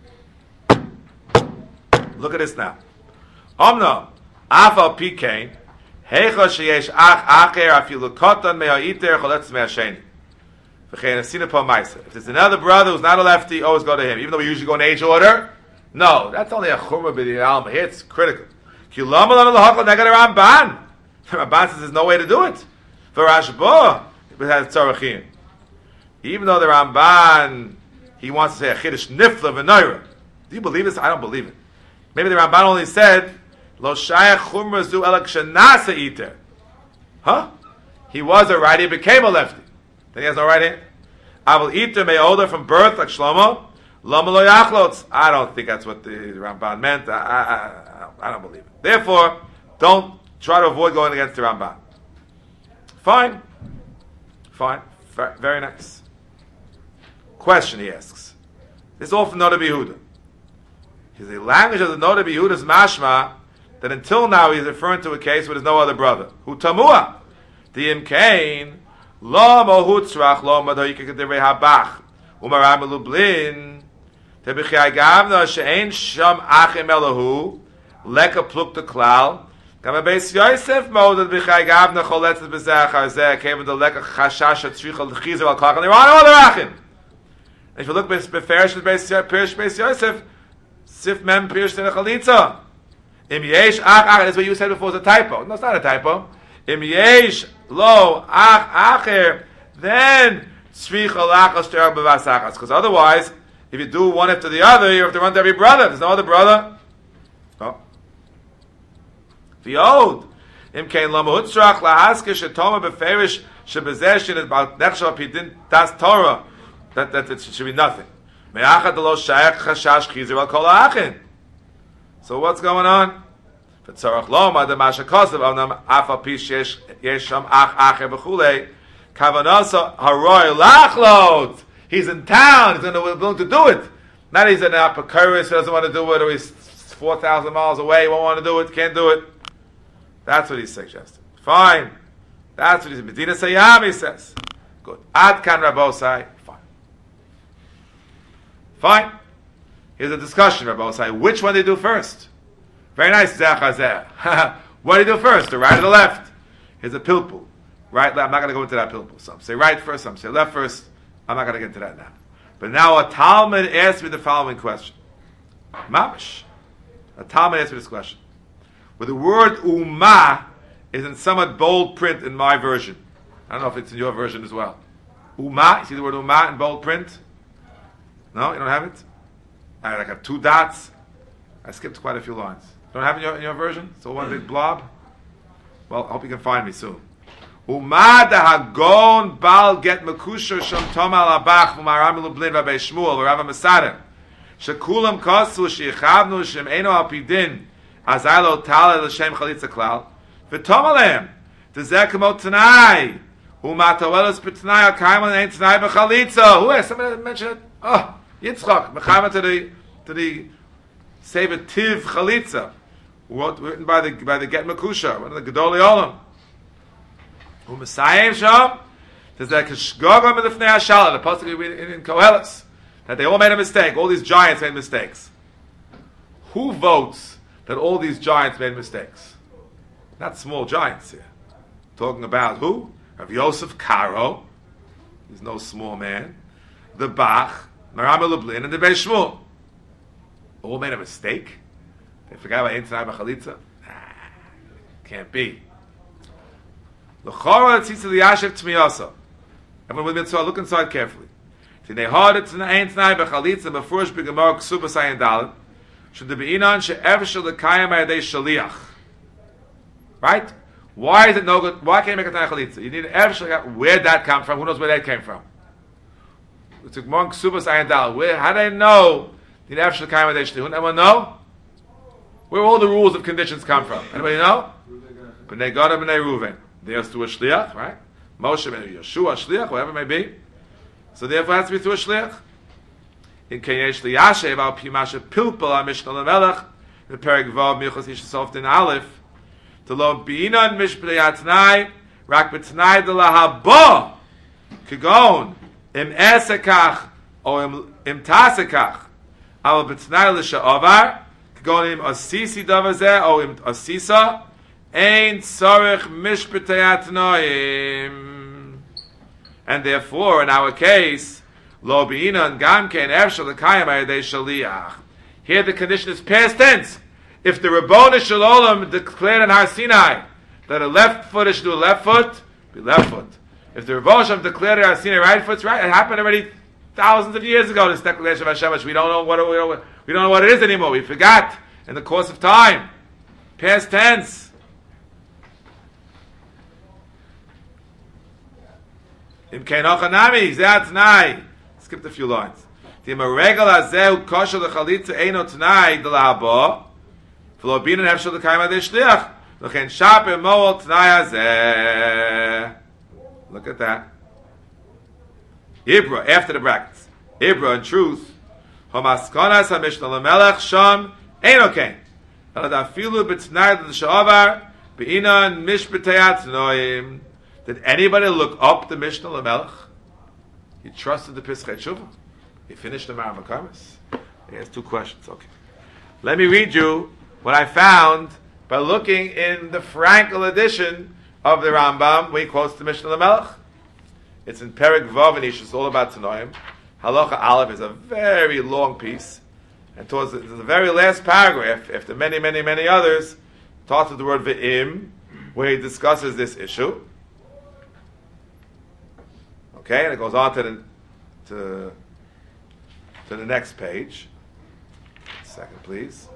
Look at this now. Omno, Afal Pikein, Heicha sheyesh ach acher afilu kotan me'ha'iter choletz me'hasheni. V'chein asina po ma'aser. If there's another brother who's not a lefty, always go to him. Even though we usually go in age order. No, that's only a chumrah b'di alma. Here it's critical. Ki lama lana l'hakol negad Ramban. Ramban says there's no way to do it. For Rashba, it has tzarachim. Even though the Ramban he wants to say a chiddush nifla v'noira. Do you believe this? I don't believe it. Maybe the Ramban only said lo shayach chumra zu elak shenasa iter. Huh? He was a righty, became a lefty. Then he has no right hand. Aval iter me'oda from birth like Shlomo. Lama lo yachlotz. I don't think that's what the Ramban meant. I don't believe it. Therefore, don't try to avoid going against the Ramban. Fine. Very nice. Question he asks. This is all from Noda B'Yehuda. The language of the Noda B'Yehuda is mashma that until now he's referring to a case where there's no other brother. Hu tamua. Di'im kain lo mohutzrach lo madoyike k'divrei habach umaram elublin tebichai gavna she'ein sham achim elahu leka plukta klal kama beis Yosef modad bichai gavna choletzes b'zeh charzeh came with the leka chashash tzricha l'chizer al klach and there are no other achim. If you look beferish Pirish Beis Yosef, Sif Mem Pirish Tene Chalitza. Im Yesh Ach Acher, that's what you said before, it's a typo. No, it's not a typo. Im Yesh Lo Ach Acher, then Tzricha Lachas Terach B'vas Achas. Because otherwise, if you do one after the other, you have to run to every brother. There's no other brother. No. V'yod. Im Kein Lo Mehutzrach Lahaske Shetoma Beferish Shebezeh Shin is about Nechshav Pidin Das Torah. That it should be nothing. So what's going on? He's in town. He's willing to do it. Not he's an apocalypse. He doesn't want to do it, or he's 4,000 miles away. He won't want to do it. Can't do it. That's what he's suggesting. Fine. That's what he's. Medina Sayyam, he says. Good. Ad kan Rabosai. Fine. Here's a discussion, Rabbi Osai. Which one do you do first? Very nice. What do you do first? The right or the left? Here's a pilpul. Right, left. I'm not going to go into that pilpul. Some say right first, some say left first. I'm not going to get into that now. But now a Talmud asked me the following question. Mamish. A Talmud asked me this question. Where the word Ummah is in somewhat bold print in my version. I don't know if it's in your version as well. Ummah. You see the word Ummah in bold print? No, you don't have it? I have 2 dots. I skipped quite a few lines. You don't have it in your version? It's all one big blob? Well, I hope you can find me soon. Umad hagon bal get mekusher shom tom al abach v'maram lublin v'bei Shmuel v'rava Mesadem shekulam kosu sheyichavnu shem eno al pidin azay lo tala l'shem chalitza klal v'tom aleim t'zeh k'mot t'nai umatowelos b't'nai al kaiman ein t'nai b'chalitza. Who is? Somebody mentioned it? Oh, Yitzchak, mechavan to the Sefer Tiv Chalitza, written by the Get Mekusha, one of the Gedolei Olam. Who Messiah Sham? There's like a Shgogam in the Fnei Hashala, the pasuk in Koheles, that they all made a mistake. All these giants made mistakes. Who votes that all these giants made mistakes? Not small giants here. Talking about who? Of Yosef Karo. He's no small man. The Bach, Maram Lublin, and the Beis Shmuel. All made a mistake? They forgot about Ein Tanai B'Chalitza? Can't be. L'chora tzitzi liyashev t'miyasa. Everyone with me, look inside carefully. Tinei hard it's an Ein Tanai B'Chalitza b'furish b'gemar k'suba sayin dalet should the be'inan she'ev shel l'kayim ha'yadei shaliach. Right? Why is it no good? Why can't you make a Tanai Chalitza? You need an ev shel. Where'd that come from? Who knows where that came from? It's a monk subas ayandal. Where? How do I know? The after the kaim adesh tehun. Anyone know? Where all the rules of conditions come from? Anybody know? Bnei Gad and Bnei Reuven. There's through a shliach, right? Moshe ben Yeshua shliach, whatever it may be. So therefore, it has to be through a shliach. In Kayesh liyashev al pimashe pilpel amishna lemelech the perek vav milchos yishasof din aleph to lo biinon mishpei atnai rak betnai de lahaba kagon. Im esekach or im tasekach al betnai l'sha'avar k'gon im asisi davazeh or im asisa ein tzarech mishpetei atnoim. And therefore, in our case, lo b'inan gam kein efshel l'kayim ha'yadei shaliach. Here the condition is past tense. If the Rabboni Shel Olam declared in Har Sinai that a left foot should do a left foot, be left foot. If the Rav Hashem declared our senior right foot's right, it happened already thousands of years ago. This declaration of Hashem, which we don't know what it is anymore. We forgot in the course of time. Past tense. Im keinocha nami, zeh atnai. Skipped a few lines. The maregal hazeh kosher lechalitza eino tnai delahaba. V'lo binan hefshel l'kayim adei shliach. L'chen shaper moel tnai hazeh. Look at that. Ibra, after the brackets. Ibra, in truth, hamaskonas ha-mishnah l'melech sham eino kein. Elad afilu b'tnai l'shavar b'inan mishpetei atnoim. Did anybody look up the Mishnah Lamelech? He trusted the Pischei Tshuva. He finished the Maram HaKarmas. He has two questions. Okay. Let me read you what I found by looking in the Frankel edition of the Rambam, where he quotes the Mishnah Lamelech. It's in Perek Vav and Ish. It's all about Tanoim. Halacha Aleph is a very long piece. And towards the very last paragraph, after many, many, many others, talks with the word Ve'im, where he discusses this issue. Okay, and it goes on to the next page. A second, please.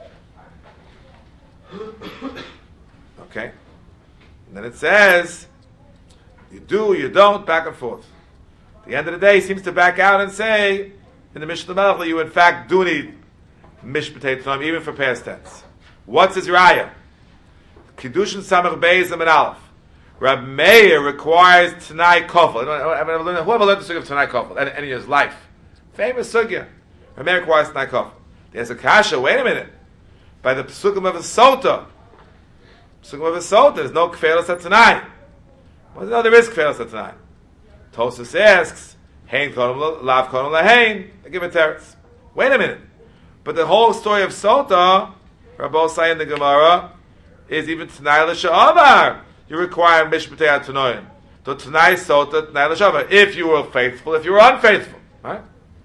Okay. And then it says, you do, you don't, back and forth. At the end of the day, he seems to back out and say, in the Mishnah Melech, that you in fact do need mishpatei tanoim, even for past tense. What's his raya? Kiddushin Samach Beis Amid Aleph. Rab Meir requires Tanai Kofel. Whoever learned the sugya of Tanai Kofel in his life. Famous sugya. Rab Meir requires Tanai Kofel. There's a kasha, wait a minute. By the Pesukim of a Sota. Pesukim of a Sota, there's no Kferos at Tanai. Well, no, there is Kferos at Tanai. Tosas asks, Hein Kodom Lav Kodom Lahain. They give a teretz. Wait a minute. But the whole story of Sota, Rabbi say in the Gemara, is even Tanai L'Sha'avar. You require mishpatei atanoim. So tonight, sota tonight l'shavar. If you were faithful, if you were unfaithful, right?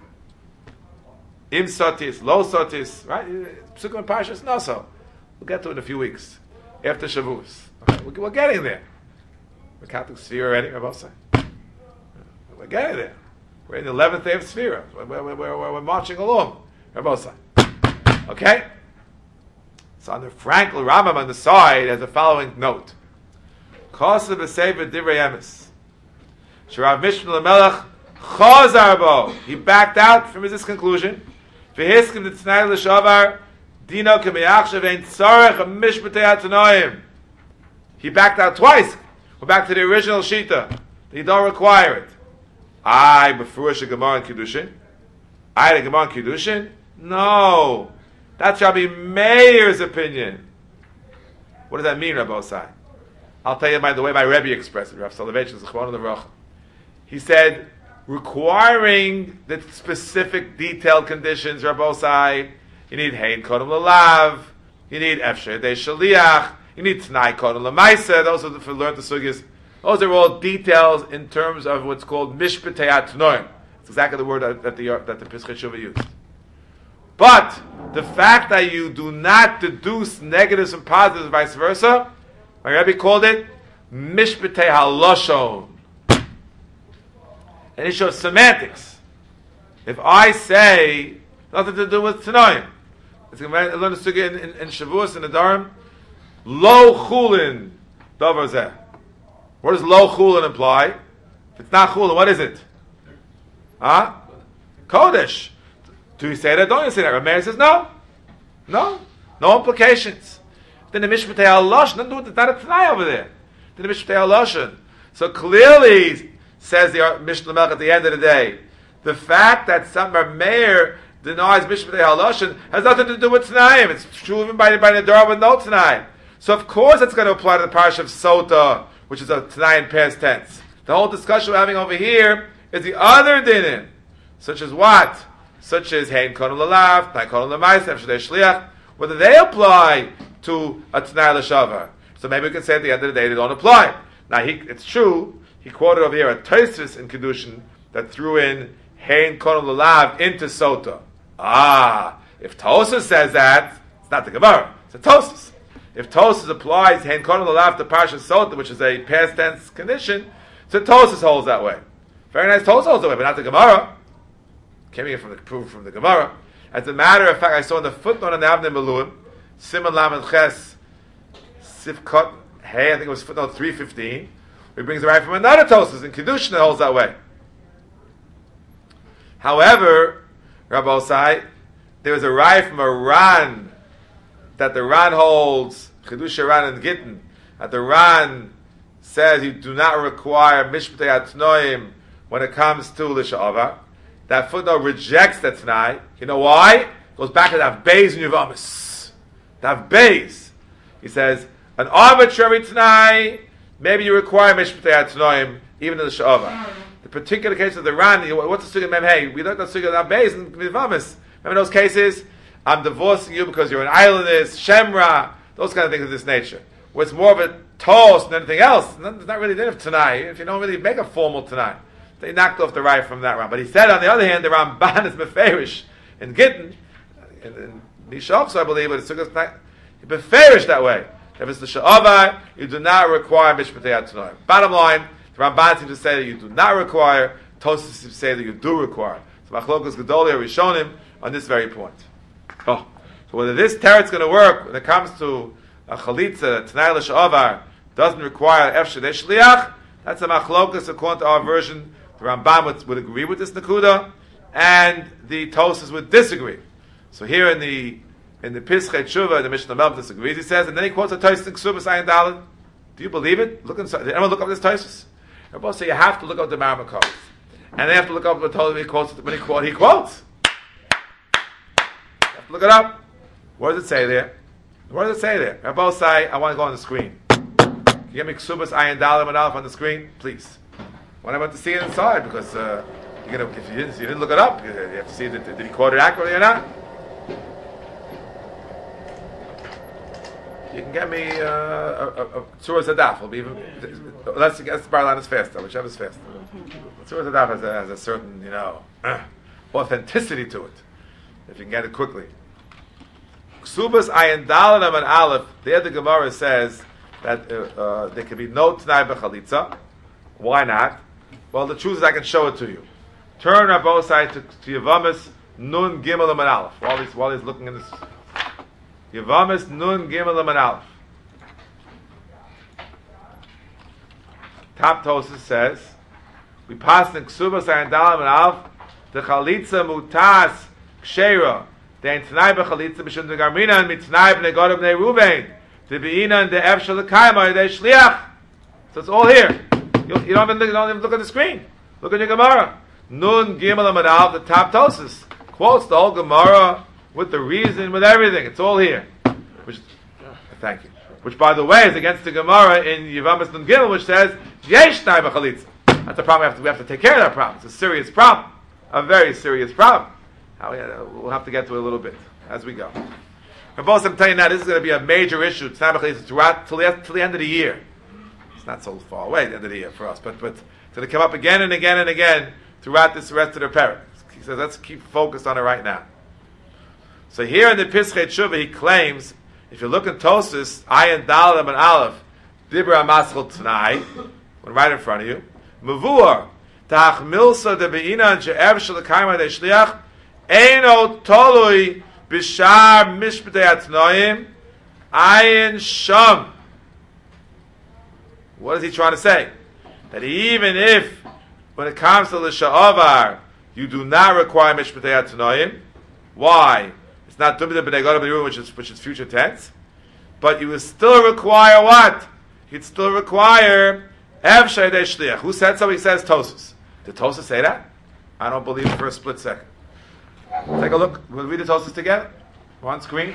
Im sotis, lo sotis, right? Psukim and Parshas, no so. We'll get to it in a few weeks after Shavuos. Okay? We're getting there. We're Catholic sphere already, Rabbi say. We're getting there. We're in the 11th day of Sphira. We're marching along, Rabbi say. Okay. So under Frankel Rambam on the side has the following note. Kosev b'sefer divrei emes. Sherav Mishnah Lamelech chazar bo. He backed out from his conclusion. V'hiskim d'tnai l'shavar dino k'meyachshav ein tzarech mishpatei atanoim. He backed out twice. We're back to the original shita. You don't require it. I befurish a Gemara in Kiddushin. I had a Gemara in Kiddushin. No, that's Rabbi Meir's opinion. What does that mean, Rabbi Osai? I'll tell you by the way my Rebbe expressed it, Rav Soloveitchik Zechron Levrach. He said, requiring the specific detailed conditions, Rabbi Osai, you need Hein Kodem Lalav, you need Efsher Dei Shaliach, you need Tnai Kodem Lamaisa, those are for learn the sugyas. Those are all details in terms of what's called Mishpatei Atnoim. It's exactly the word that the Pischei Tshuva used. But the fact that you do not deduce negatives and positives, vice versa, my Rebbe called it Mishpatei Haloshon. And it shows semantics. If I say, nothing to do with Tanoim. It's going to learn the sugya in Shavuos and the Dharam. Lo Chulin Davar Zeh. What does Lo Chulin imply? If it's not Chulin, what is it? Huh? Kodesh. Do you say that? Don't you say that? Rameir says no. No implications. Then the Mishpatei Haloshon, it's not a Tanai over there. Then the Mishpatei Haloshon. So clearly, says the Mishnah Melech at the end of the day, the fact that some Rameir denies Mishpatei Haloshon has nothing to do with Tanaim. It's true even by the Dara with no Tanaim. So of course it's going to apply to the Parsha of Sota, which is a Tanaim in past tense. The whole discussion we're having over here is the other dinim, such as what? Such as Hein Kodem Lalav, Tnai Kodem Lamaisa, Efsher Dei Shliach, whether they apply to a Tnai L'Shavar. So maybe we can say at the end of the day they don't apply. Now it's true, he quoted over here a Tosfos in Kiddushin that threw in Hein Kodem Lalav into Sota. If Tosfos says that, it's not the Gemara, it's a Tosfos. If Tosfos applies Hein Kodem Lalav to Parsha Sota, which is a past tense condition, so Tosfos holds that way. Very nice, Tosfos holds that way, but not the Gemara. Came here from the proof from the Gemara. As a matter of fact, I saw in the footnote on the Avnei Miluim, Simon Lamed Ches, Sifkot Hey, I think it was footnote 315. He brings the right from another Tosfos in Kiddushin that holds that way. However, Rabbi Osai, there was a right from a Ran that the Ran holds, Chiddush Ran and Gittin, that the Ran says you do not require Mishpatei Atnoim when it comes to L'Sha'ava. That footnote rejects that Tanai. You know why? It goes back to Daf Beis in Yevamos. Daf Beis. He says, an arbitrary Tanai, maybe you require Mishpatei Atnoim even in the Sha'ava. The particular case of the Ran, what's the Sugya Mem? Hey, we looked at the Sugya Daf Beis in Yevamos. Remember those cases? I'm divorcing you because you're an islandess, Shemra, those kind of things of this nature. Where it's more of a toast than anything else. It's not really the of Tanai. If you don't really make a formal Tanai. They knocked off the right from that Ram. But he said, on the other hand, the Ramban is Meferish in Gittin, in Nishov, so I believe, but it's Meferish that way. If it's the Sha'ava, you do not require Mishpatei Atnoim. Bottom line, the Ramban seems to say that you do not require, Tosfos seems to say that you do require. So Machlokas Gedolia Rishonim on this very point. Oh, so whether this teretz is going to work when it comes to a chalitza, Tanai L'Sha'avar, doesn't require Efshedei Shliach, that's a Machlokas according to our version. The Rambam would agree with this Nakuda, and the Tosfos would disagree. So here in the Pischei Tshuva, the Mishnah Melch disagrees, he says, and then he quotes a Tosfos in Ksubas Ayin Daled. Do you believe it? Look inside. Did anyone look up this Tosfos? Everybody say you have to look up the Maramah, and they have to look up what he quotes when he quotes. You have to look it up. What does it say there? What does it say there? Rabbi say, I want to go on the screen. Can you get me Ksubas Ayin Daled and Aleph on the screen, please? When I want to see it inside, because if you didn't look it up, you have to see did he quote it accurately or not. You can get me a Tzur Zadaf. Will be even unless Barlan is faster, whichever is faster. Tzur Zadaf has a certain authenticity to it. If you can get it quickly. Ksubas Ayin Daled and Aleph. There the Gemara says that there can be no T'nai b'chalitza. Why not? Well, the truth is I can show it to you. Turn on both sides to Yevamos Nun Gimel and Aleph. While he's looking in this, Yevamos Nun Gimel and Aleph. Top Tosfos says we pass in Ksubas Ayin Daled and Aleph the Chalitza Mutas Ksheira the T'nai b'chalitza b'shum degarmina and mitnai b'nei Gad b'nei Ruvain the Beina and the Efshel L'Kaima the Shliach. So it's all here. You don't even look at the screen. Look at your Gemara. Nun Gimel and Aleph, the top Tosfos quotes the whole Gemara with the reason, with everything. It's all here. Thank you. Which, by the way, is against the Gemara in Yevamos Nun Gimel, which says Yesh T'nai b'chalitza. That's a problem. We have to take care of that problem. It's a serious problem, a very serious problem. We'll have to get to it a little bit as we go. And both I'm telling you now, this is going to be a major issue. T'nai b'chalitza throughout till the end of the year. Not so far away at the end of the year for us, but it's going to come up again and again and again throughout this rest of the parak. He says, let's keep focused on it right now. So here in the Pischei Tshuva, he claims, if you look at Tosfos, Ayin Daled and Aleph, Dibra Maschel T'nai, right in front of you, Mavur, Ta'ach Milsa de Be'ina and She'ev Shalakayma de Shliach, Eino Tolui Bishar Mishpatei Atnoim, Ayin Sham. What is he trying to say? That even if, when it comes to the Sha'avar, you do not require Mishpatei Atnoim. Why? It's not Dumida B'nei Gad B'nei Ruvain, which is future tense. But you will still require what? You'd still require Ev She'edei Shliach. Who said so? He says Tosfos. Did Tosfos say that? I don't believe it for a split second. Take a look. We'll read the Tosfos together. On screen.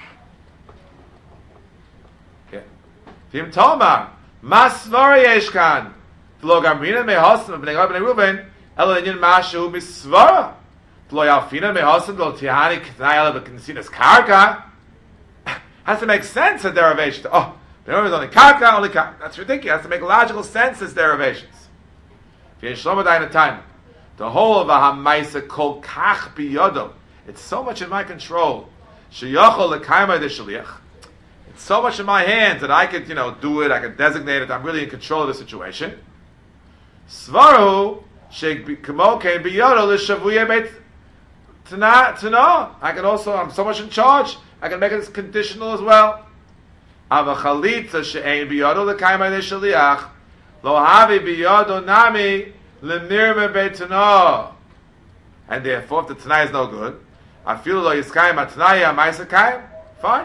Yeah. V'im Tomar. Masvara yeshkan. T'lo gamrina mehasim b'nei Gad b'nei Ruvain elo inyan mashu misvara. T'lo yalfina mehasim t'lo tihani k'tnai ela b'kinsinas karka. Has to make sense, a derivation. Oh, the is only karka, only karka. That's ridiculous. It has to make logical sense as derivations. V'yesh shlomo dayin time. The whole of a hamaisa kol kach biyodom. It's so much in my control. Sheyachol l'kaimai de shaliach. It's so much in my hands that I could, do it, I could designate it, I'm really in control of the situation. Svaru, shek kamo kein biyodo l'shavuye beit to know. I can also, I'm so much in charge, I can make it conditional as well. Avachalitza she'ein biyado l'kaima shaliach lo havi biyado nami l'nirme beitano. And therefore, if the Tanai is no good, I feel lo yiskayim atnaya ma'isakayim, fine.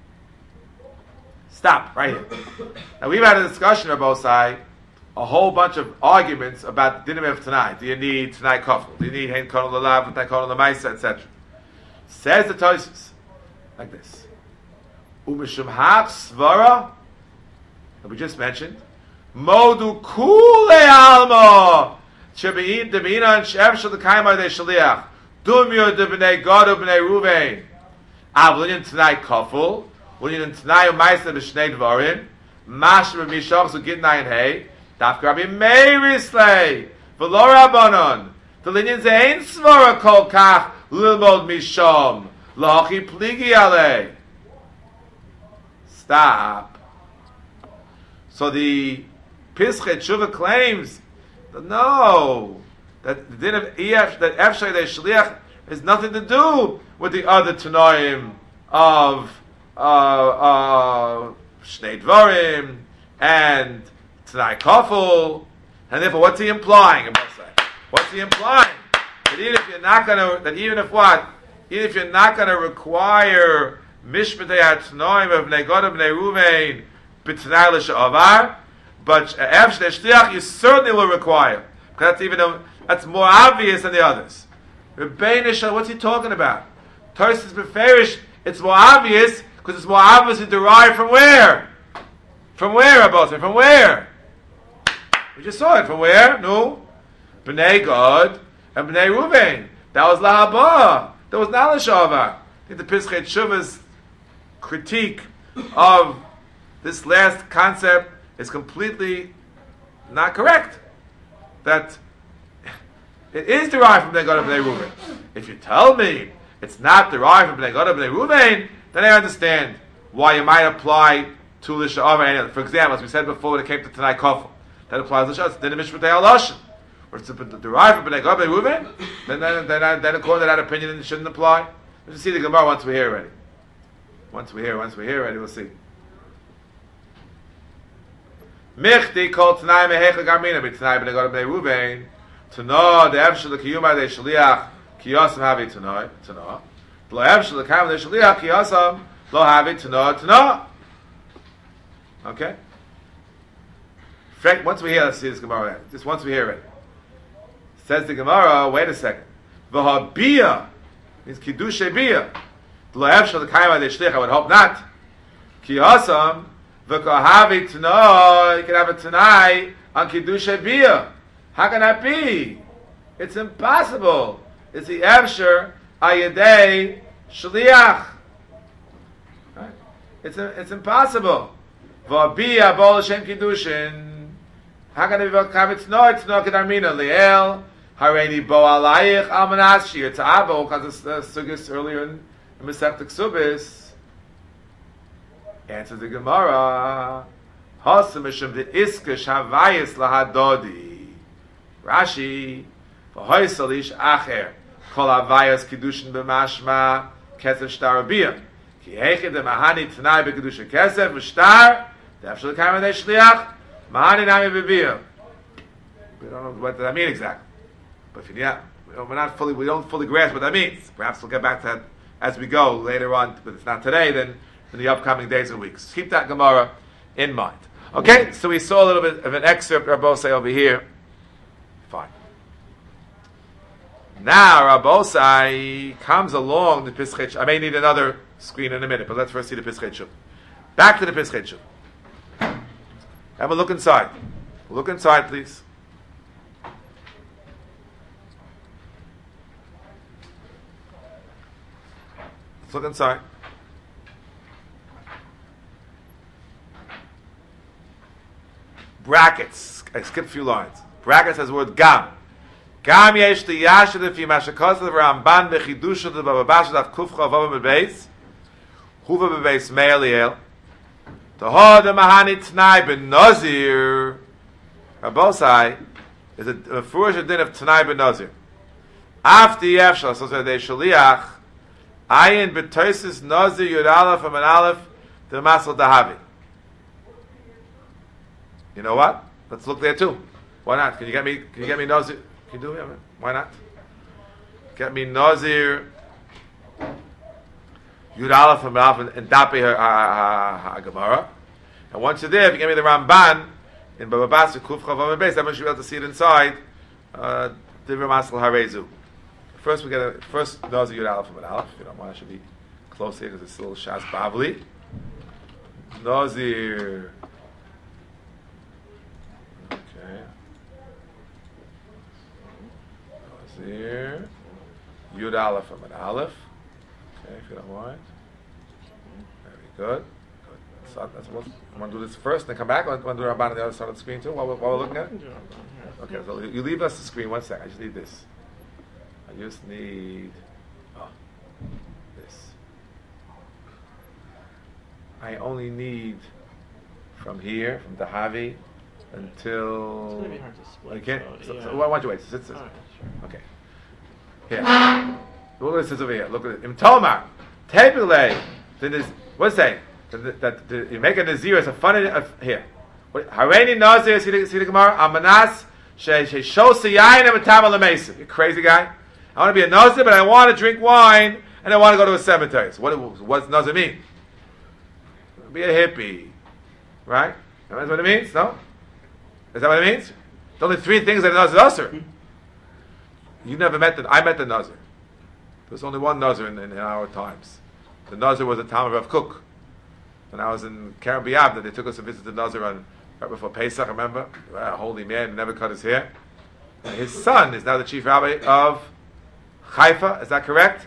Stop, right here. Now we've had a discussion on both sides, a whole bunch of arguments about the dinim of Tanai. Do you need Tanai kafel? Do you need hein konol lalav, Tanai konol lamaisa, etc.? Says the Tosfos, like this. Umishum hach svara, that we just mentioned, modu kule alma, shebein debina and shev shel kaima de shaliach, dumyo de bnei gad bnei ruvein, avlin Tanai kafel, Ulin Tanai u'maisa b'shnei dvarim, mash b'mishach zu git nayin hey, daf Rabbi Meir slay, v'lo rabbanon, the linyan ze ein svara kol kach lilmod mishom, l'hachi pligi alei. Stop. So the Pischei Tshuva claims that no, that the din of that Efshay de Shliach has nothing to do with the other Tanoim of Shnei Dvarim and Tanai Kafel, and therefore, what's he implying? What's he implying? That even if you're not gonna, even if you're not gonna require Mishpatei HaTanoim of Bnei Gad Bnei Ruvain b'Tanai l'Sha'avar, but Efshay Shliach you certainly will require, because that's more obvious than the others. Rebbeinu Shal, what's he talking about? Tosfos Beferish, it's more obvious. Because it's more obviously derived from where? From where, Abosai? From where? We just saw it. From where? No. Bnei Gad and Bnei Ruvain. That was Lahaba. That was not L'Shavar. I think the Pischei Tshuva's critique of this last concept is completely not correct. That it is derived from Bnei Gad and Bnei Ruvain. If you tell me it's not derived from Bnei Gad and Bnei Ruvain, then I understand why you might apply to L'Sha'avar. For example, as we said before, when it came to Tanai Kafel, that applies to L'Sha'avar. It's Din Mishpatei HaLashon. Or it's derived from Bnei Gad Bnei Ruvain, then according to that opinion, it shouldn't apply. Let's see the Gemara once we're here already. Once we're here already, we'll see. Michti kol Tanai mehecha garmina b'Tanai Bnei Gad Bnei Ruvain Tano the Efshel l'kiyuma de Shaliach kiyosam havi Tano. Lo Efshel l'kiyuma de Shaliach kiyosam lo havi Tano. Okay. Once we hear, let's see this Gemara. Just once we hear it. Says the Gemara, wait a second. V'habiyah means kiddushay biyah. Lo Efshel l'kiyuma de Shaliach, I would hope not. Kiyosam v'kohavi Tano. You can have a Tanai on kiddushay biyah. How can that be? It's impossible. It's the Efsher Ayadei Shaliach. Right? It's impossible. V'abiyah bol Hashem kiddushin. How can it be kavitz no? It's no kedarmina liel. Hareini bo alayich almanas shir ta'abo. Because the sugis earlier in Masechta Ksubis. Answers the Gemara. Hasam mishum de iskish havayis lahadodi. Rashi, v'hoysalish acher, kol avayas kiddushin b'mashma kesef shtar abiyah. Ki heichid de mahani t'nai b'kiddushin kesef v'shtar, d'efshel l'kayim adei shliach, mahani nami b'biyah. We don't know what that means exactly. But if we don't fully grasp what that means. Perhaps we'll get back to that as we go later on, but it's not today, then in the upcoming days and weeks. Keep that Gemara in mind. Okay, so we saw a little bit of an excerpt, Rabosai, over here. Fine. Now Rabosai comes along the Pischei Tshuva. I may need another screen in a minute, but let's first see the Pischei Tshuva. Back to the Pischei Tshuva. Have a look inside. Look inside, please. Let's look inside. Brackets. I skipped a few lines. Brackets has the word gam. Gam yesh to yashid if you mashakos of Ramban bechidusha the bababasha of kufcha vava bebeis huva bebeis me'eliel to ho the mahani t'nai ben nazir Rabosai is a furish din of t'nai ben nazir After Yefshal, so they Shaliach, Ayin B'toisis Nazir Yud Aleph and Aleph, the Masal Dahavi. You know what? Let's look there too. Why not? Can you get me Nazir? Can you do it? Why not? Get me Nazir Yud Aleph and Aleph and Dapi HaGemara. And once you're there, if you give me the Ramban in Baba Basra Kuf Chav Beis, that means you'll be able to see it inside. Divra Masal Harezu. First, we get first Nazir Yud Aleph and Aleph. If you don't mind, I should be close here because it's a little Shas Bavli. Nazir. Okay. Nazir Yud Aleph and Aleph. Okay, if you don't mind. Very good. So that's what I'm going to do this first, and then come back. I'm going to do Ramban on the other side of the screen too, while we're looking at it. Okay, so you leave us the screen. 1 second. I just need this. I just need this. I only need from here, from Dahavi, until. It's going to be hard to split. Okay. So Why don't you wait? Sit. Right, sure. Okay. Here. Look at this over here. Look at it. Im Tomar. Tebile. What's it say? That you make a nazir as a funny here. Hareini nazir. See the Gemara. Amanas sheshos yayin ematam l'meisa. You crazy guy. I want to be a nazir, but I want to drink wine and I want to go to a cemetery. So what does nazir mean? Be a hippie, right? That's what it means. No, is that what it means? There's only 3 things that a nazir does. You never met I met the nazir. There was only one nazir in our times. The nazir was a Talmud of Cook. When I was in Kerem B'Yav, that they took us to visit the nazir right before Pesach. Remember, a holy man, never cut his hair. And his son is now the chief rabbi of Haifa. Is that correct?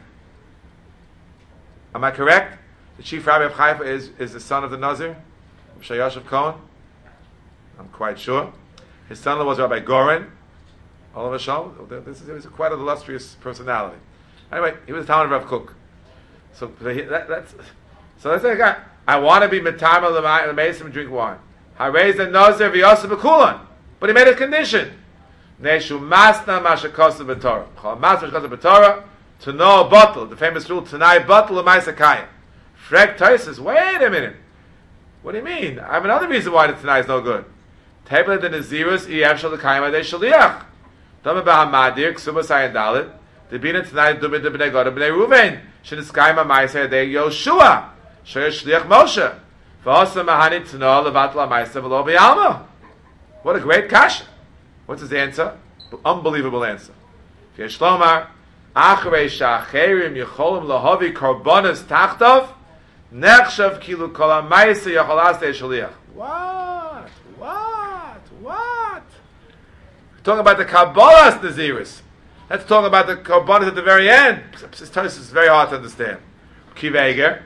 Am I correct? The chief rabbi of Haifa is the son of the nazir, Shayashav Cohen. I'm quite sure. His son was Rabbi Goren. All of us show. This is quite an illustrious personality. Anyway, he was a Talmud of Rav Kook. So that's the guy. I want to be Metam L'Mesim and drink wine. Harei the Nazir v'Yosef B'Kulan. But he made a condition. Neshu Masna Mashakosa B'Torah. Chol Masna Mashakosa B'Torah. To know a bottle. The famous rule, Tanai bottle L'Maisa Kayim. Frek Toises, wait a minute. What do you mean? I have another reason why the Tanai is no good. Table the Nazirus Iyevshal L'Kayim Adei Shaliach. Dama Bahamadir, Ksuba Sayin Dalit, the Bina tonight, Dubin the Bnei Goda Bnei Ruvain, Shiniskaima Maisa de Yoshua, Shoyer Shliach Moshe, Vasa Mahani Tano, Levatla Maisa Velo B'Yalma. What a great kasha. What's his answer? Unbelievable answer. Shlomar, Achrei Shacherim Yecholim Lahavi Korbanos Tachtov, Nechshav Kilu Kol HaMaisa Yecholas de Shliach. What? Talking about the Kabbalah's Naziris. Let's talk about the Kabbalahs at the very end. This is very hard to understand. Kiveger.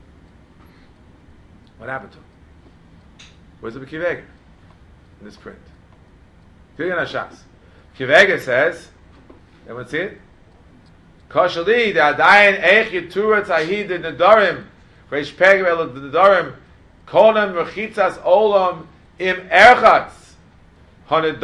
What happened to him? Where's the Kiveger in this print? Kiveger Nashas. Kiveger says, everyone see it? Koshali, the Adayin Eich Yitura Tzahid Nedarim, Reish Pegel El Nedarim, Kolam Rechitzas Olam Im Erchatz. And there's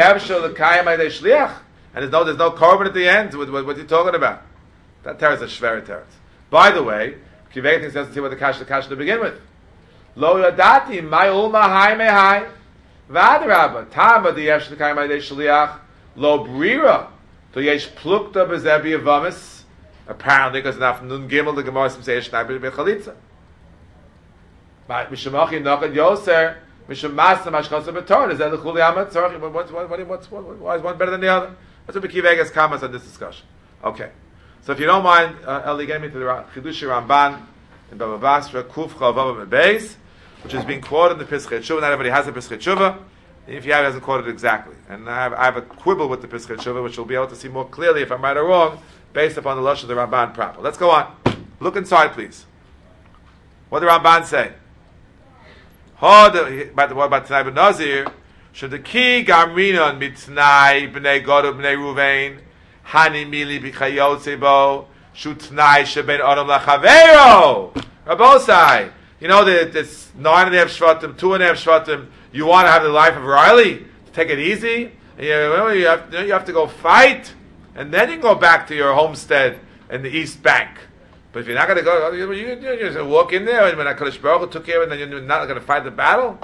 no korban at the end. What's he talking about? That teretz is a shveri teretz. By the way, Kivei thinks he doesn't see what the kasha to begin with. Lo yadati my ulma hai me hai vadraba tama the yesh the kaim de shliach lo brira to yesh plukta bezebi avamis. Apparently, because enough nun gimel the gemara says shnai be chalitza. But mishamachi nachad yoser. Mishum Masna Mashchasa B'Torah. Is that the Chuli Amad? Sorry, why is one better than the other? That's what B'Ki Vegas comments on this discussion. Okay. So if you don't mind, Eli, get me to the Chidushi Ramban in Baba Basra, Kuf Chavav Beis, which is being quoted in the Pischei Tshuva. Not everybody has the Pischei Tshuva. If you have, it hasn't quoted exactly. And I have a quibble with the Pischei Tshuva, which you'll be able to see more clearly if I'm right or wrong, based upon the Lashon of the Ramban proper. Let's go on. Look inside, please. What did the Ramban say? What about Tanai ben Nazir? Should the key gamrinon mitnai bnei Gad bnei Ruvain hani mili b'chayotzebo should Tanai sheben adam lachavero Rabosai. You know that this 9.5 shvatim, 2.5 shvatim. You want to have the life of Riley? Take it easy. You have to go fight. and then you can go back to your homestead in the East Bank. But if you're not going to go, you just walk in there, and when HaKadosh Baruch Hu took care of it, and then you're not going to fight the battle?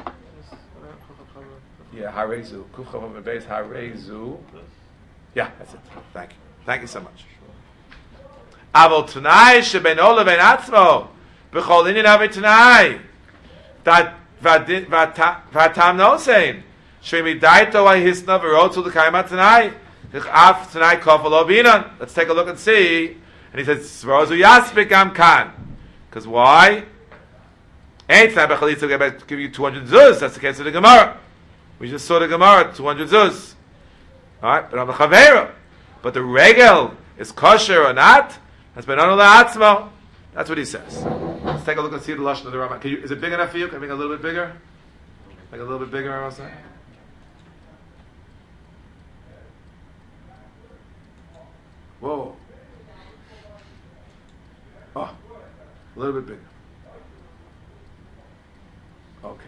Yeah, Harezu. Kufchav and base, Harezu. Yeah, that's it. Thank you. Thank you so much. Avol Tanai, Shebeno Levein Atzmo, B'chol Inyan Avei Tanai, that Vatam Nosein, Shemi Daito Ahisna V'Rotzu L'Kayim HaTanai, Af Tanai Kofel Obinan. Let's take a look and see. And he says, Svarozu Yaspik Am Kan. Because why? Ain't Tanai B'chalitza going to give you 200 zuz. That's the case of the Gemara. We just saw the Gemara, 200 zuz. Alright, but on the Chavera. But the regel is kosher or not? That's been on the That's what he says. Let's take a look and see the Lashon of the Rambam. Is it big enough for you? Can I make it a little bit bigger? Make it a little bit bigger, I say? Whoa. Oh, a little bit bigger. Okay.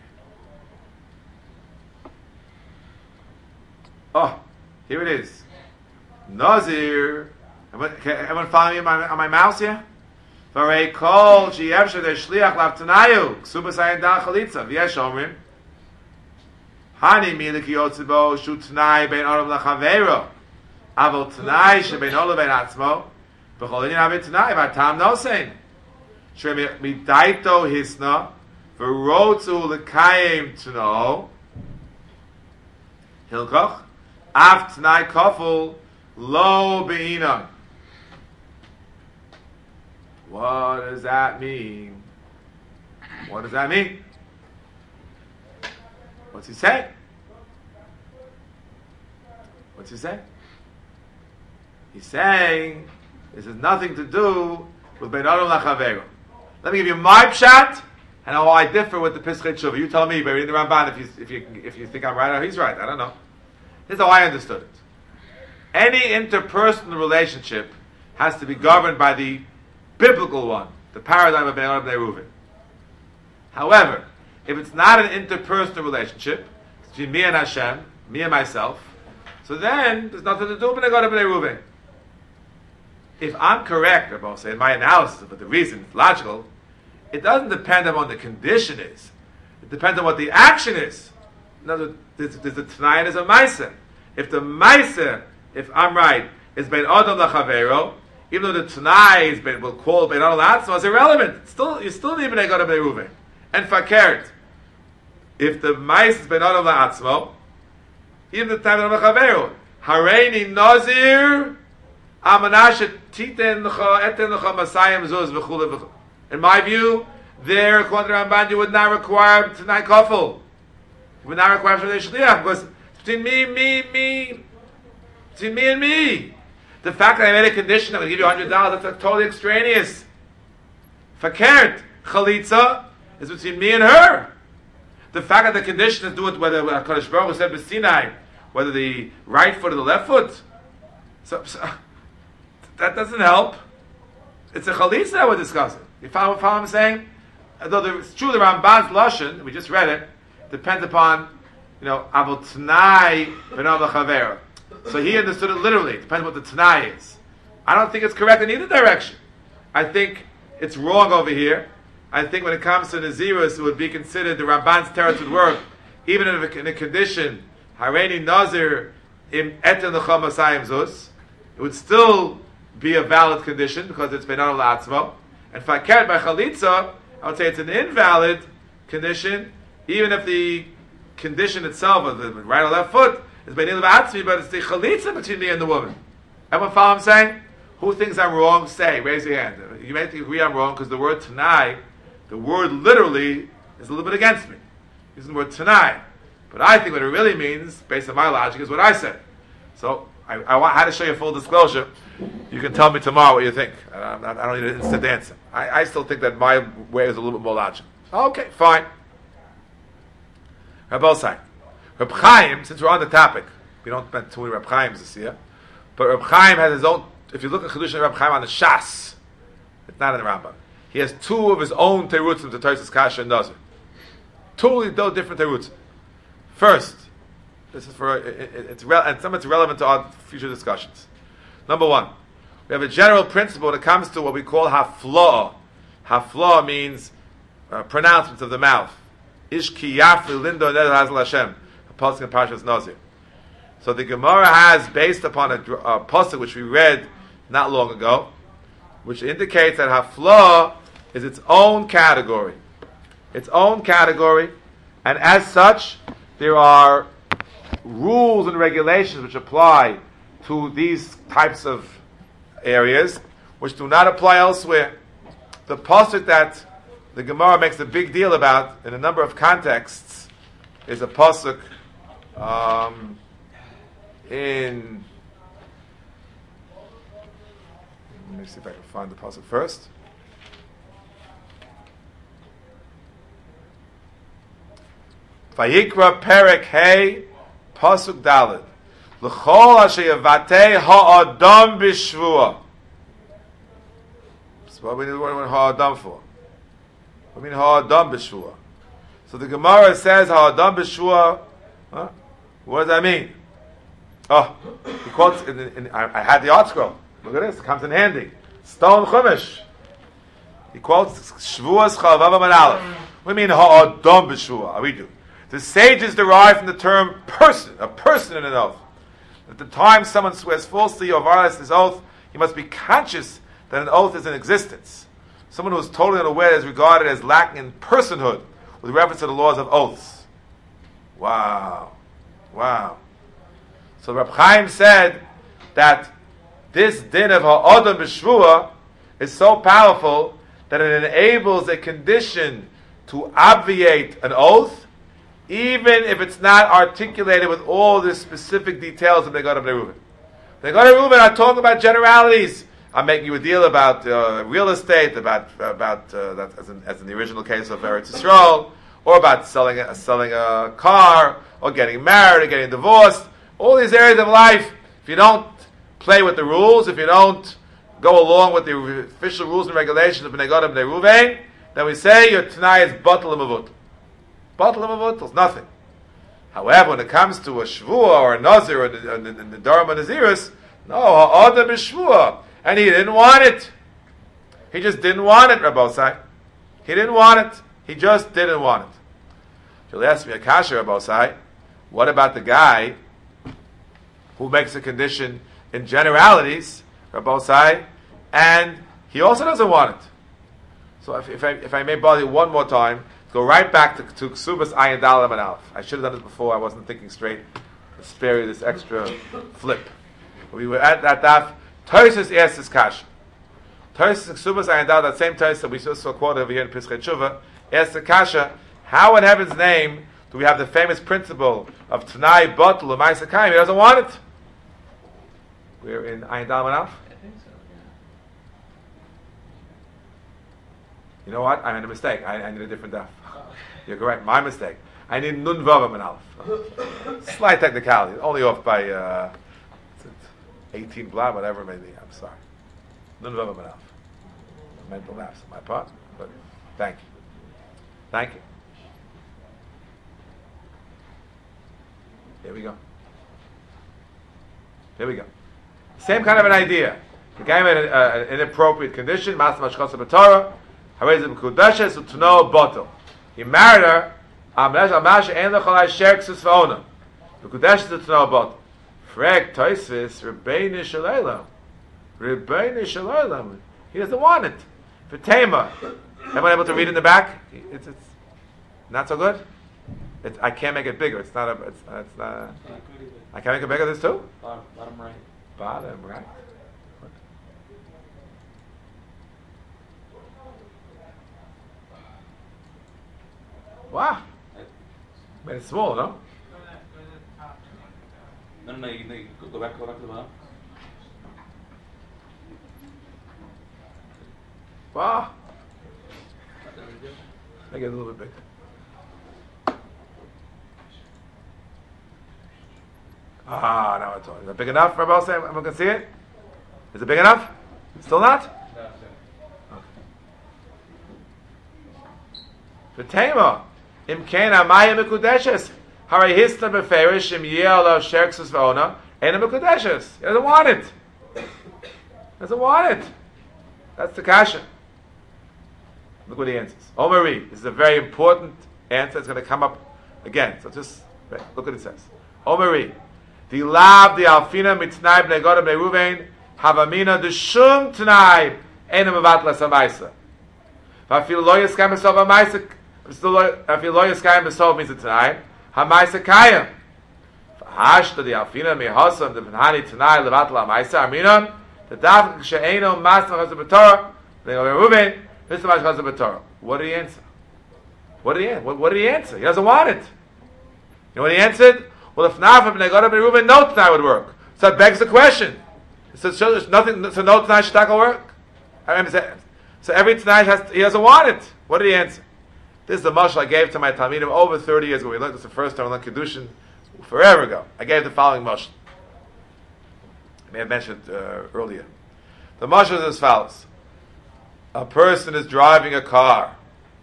Oh, here it is. Nazir. Everyone follow me on my mouse here? Varei kol sheyevsher shliach lavtanayu ksubas ayin da chalitza v'yesh omrim hani milik yotzebo shu tanai bein olam lachavero avol tanai shebein olam bein atzmo v'chol inyan avei tanai v'atam nosein shemidaito hisna v'rotzu l'kayim tano hilkoch af tanai kofel lo be'inan. What does that mean? What does that mean? What's he saying? What's he saying? He's saying this has nothing to do with Bein Adam Lachavero. Let me give you my pshat and how I differ with the Pischei Tshuva. You tell me by reading the Ramban if you think I'm right or he's right. I don't know. This is how I understood it. Any interpersonal relationship has to be governed by the biblical one, the paradigm of Bnei Adam Bnei Reuven. However, if it's not an interpersonal relationship, it's between me and Hashem, me and myself, so then there's nothing to do with Bnei Adam Bnei Reuven. If I'm correct, Rabbi say, in my analysis, but the reason it's logical, it doesn't depend on what the condition is. It depends on what the action is. In other words, there's a Tanai and there's a Maisa. If the Maisa, if I'm right, is Bein Adam Lachavero, even though the Tanai will call Bein Adam La'atzmo, it's irrelevant. You still need Bnei Adam Bnei Reuven. And Fakert, if the Maisa is Bein Adam La'atzmo, even the time of Lachavero, Hareini Nazir, Amanashet Titen L'cha Eten L'cha Masayim Zuz V'chule V'chule. In my view, there, according to Ramban, you would not require Tanai Kofel. You would not require Shalei Shliach, because it's between me, between me and me. The fact that I made a condition, I'm going to give you $100, that's totally extraneous. Fakert, Chalitza, is between me and her. The fact that the condition is do it whether HaKadosh Baruch Hu said B'Sinai, whether the right foot or the left foot. So that doesn't help. It's a Chalitza that we're discussing. You follow what I'm saying? Although it's true the Ramban's Lashon, we just read it, depends upon, Avol Tanai B'Nam L'Chavera. So he understood it literally. It depends what the Tanai is. I don't think it's correct in either direction. I think it's wrong over here. I think when it comes to Nazirus, it would be considered the Ramban's teretz would work, even if in a condition, Hareini Nazir im Eten L'cha Masayim Zuz, it would still be a valid condition because it's Bein Adam La'atzmo. And Fakert by Chalitza, I would say it's an invalid condition, even if the condition itself of the right or left foot is Bein Adam La'atzmi, but it's the Chalitza between me and the woman. Everyone follow what I'm saying? Who thinks I'm wrong? Say, raise your hand. You may agree I'm wrong because the word Tanai, the word literally is a little bit against me. Using the word Tanai. But I think what it really means, based on my logic, is what I said. So I had to show you full disclosure. You can tell me tomorrow what you think. I don't need an instant answer. I still think that my way is a little bit more logical. Okay, fine. Reb Osai. Reb Chaim, since we're on the topic, we don't spend too many Reb Chaims this year, but Reb Chaim has his own, if you look at Chiddush Reb Chaim on the Shas, it's not in the Rambam. He has two of his own terutzim to Tosfos Kasha and Nazir. Totally different terutzim. First, this is for and some of it's relevant to our future discussions. Number one, we have a general principle when it comes to what we call hafla'ah. Hafla'ah means pronouncements of the mouth. Ish ki yafli lindo neder hazel Hashem. A pasuk in Parshas Nazir. So the Gemara has, based upon a pasuk which we read not long ago, which indicates that hafla'ah is its own category. Its own category, and as such, there are rules and regulations which apply to these types of areas, which do not apply elsewhere. The pasuk that the Gemara makes a big deal about in a number of contexts is a pasuk in. Let me see if I can find the pasuk first. Vayikra Perek Hey pasuk Daled. L'chol asher yavatei ha'adam b'shvua. So what we need the word ha'adam for? What do we mean ha'adam b'shvua? So the Gemara says ha'adam b'shvua. Huh? What does that mean? Oh, he quotes. I had the art scroll. Look at this. It comes in handy. Stone Chumash. He quotes Shvuas Chavav Amud Aleph. What do you mean ha'adam b'shvua? We do. The sages derive from the term person, a person in an oath. At the time someone swears falsely or violates his oath, he must be conscious that an oath is in existence. Someone who is totally unaware is regarded as lacking in personhood with reference to the laws of oaths. Wow. So Reb Chaim said that this din of ha'adam b'shvua is so powerful that it enables a condition to obviate an oath, even if it's not articulated with all the specific details of Negad of Neruvin. Negad of Neruvin are talking about generalities. I'm making you a deal about real estate, about that as in the original case of Eretz Yisrael, or about selling a car, or getting married, or getting divorced. All these areas of life, if you don't play with the rules, if you don't go along with the official rules and regulations of Negad of Neruvin, then we say your Tanai is batal l'mavut. Batal l'mavut is nothing. However, when it comes to a shvua or a nazir or the Darim or Naziris, no, ha'adam is shvua. And he didn't want it. He just didn't want it, Rabbosai. He didn't want it. He just didn't want it. You'll ask me, Akasha, Rabbosai, what about the guy who makes a condition in generalities, Rabbosai, and he also doesn't want it? So if I may bother you one more time, go right back to Ksubas Ayin Daled Amud Aleph. I should have done this before. I wasn't thinking straight. I'll spare you this extra flip. We were at that daf. Tosfos asked this kasha. Tosfos in Ksubas Ayin Daled, that same Tosfos that we just saw quoted over here in Pischei Tshuva, asked the kasha, how in heaven's name do we have the famous principle of Tanai Batul L'Maisa Kayim? He doesn't want it. We're in Ayin Daled Amud Aleph. You know what? I made a mistake. I need a different daf. You're correct. My mistake. I need Nun Vav Amud Aleph. Slight technicality. Only off by 18 blab, whatever it may be. I'm sorry. Nun Vav Amud Aleph. Mental lapse on my part. But thank you. Thank you. Here we go. Here we go. Same kind of an idea. The guy made an inappropriate condition. Mas Mashchasa B'Torah. He married her. Frag Tosfos, Rebbeinu Shalom. He doesn't want it. For Tema, am I able to read in the back? It's not so good. I can't make it bigger. It's not. I can't make it bigger. This too. Bottom right. Bottom right. Wow. Made it small, no? No, you go back to the bottom. Wow. Make it a little bit bigger. Now it's on. Is it big enough for Rabbi? Everyone can see it? Is it big enough? Still not? No, For Tema. Imkain Amaya Mekudeshes. Haray Hisna Beferish Im Yeh Alav Sherksus V'Ona. Ena Mekudeshes. He doesn't want it. Doesn't want it. That's the kasha. Look what he answers. Omari. This is a very important answer. It's going to come up again. So just look what it says. Omari. The lab the alfina mitnai bnei Gad bnei Ruvain havamina the shum tnai enam avatlas hamaisa. Vafil lo yaskam besov hamaisa. Vafil lo yaskam besov means it's tnai. Hamaisa kayam. Hashta the alfina mehasam the penhani tnai levatla hamaisa aminam. The daf she'eno masna chazar b'torah bnei Ruvain misnamash chazar b'torah. What did he answer? What did he answer? He doesn't want it. You know what he answered? Well, if not for Bnei Gad bnei Ruvain, no Tanai would work. So it begs the question. So there's nothing. So no Tanai Shtak will work. So every Tanai he doesn't want it. What did he answer? This is the mashal I gave to my Talmidim over 30 years ago. We learned this the first time we learned Kedushin forever ago. I gave the following mashal. I may have mentioned it earlier. The mashal is as follows: a person is driving a car.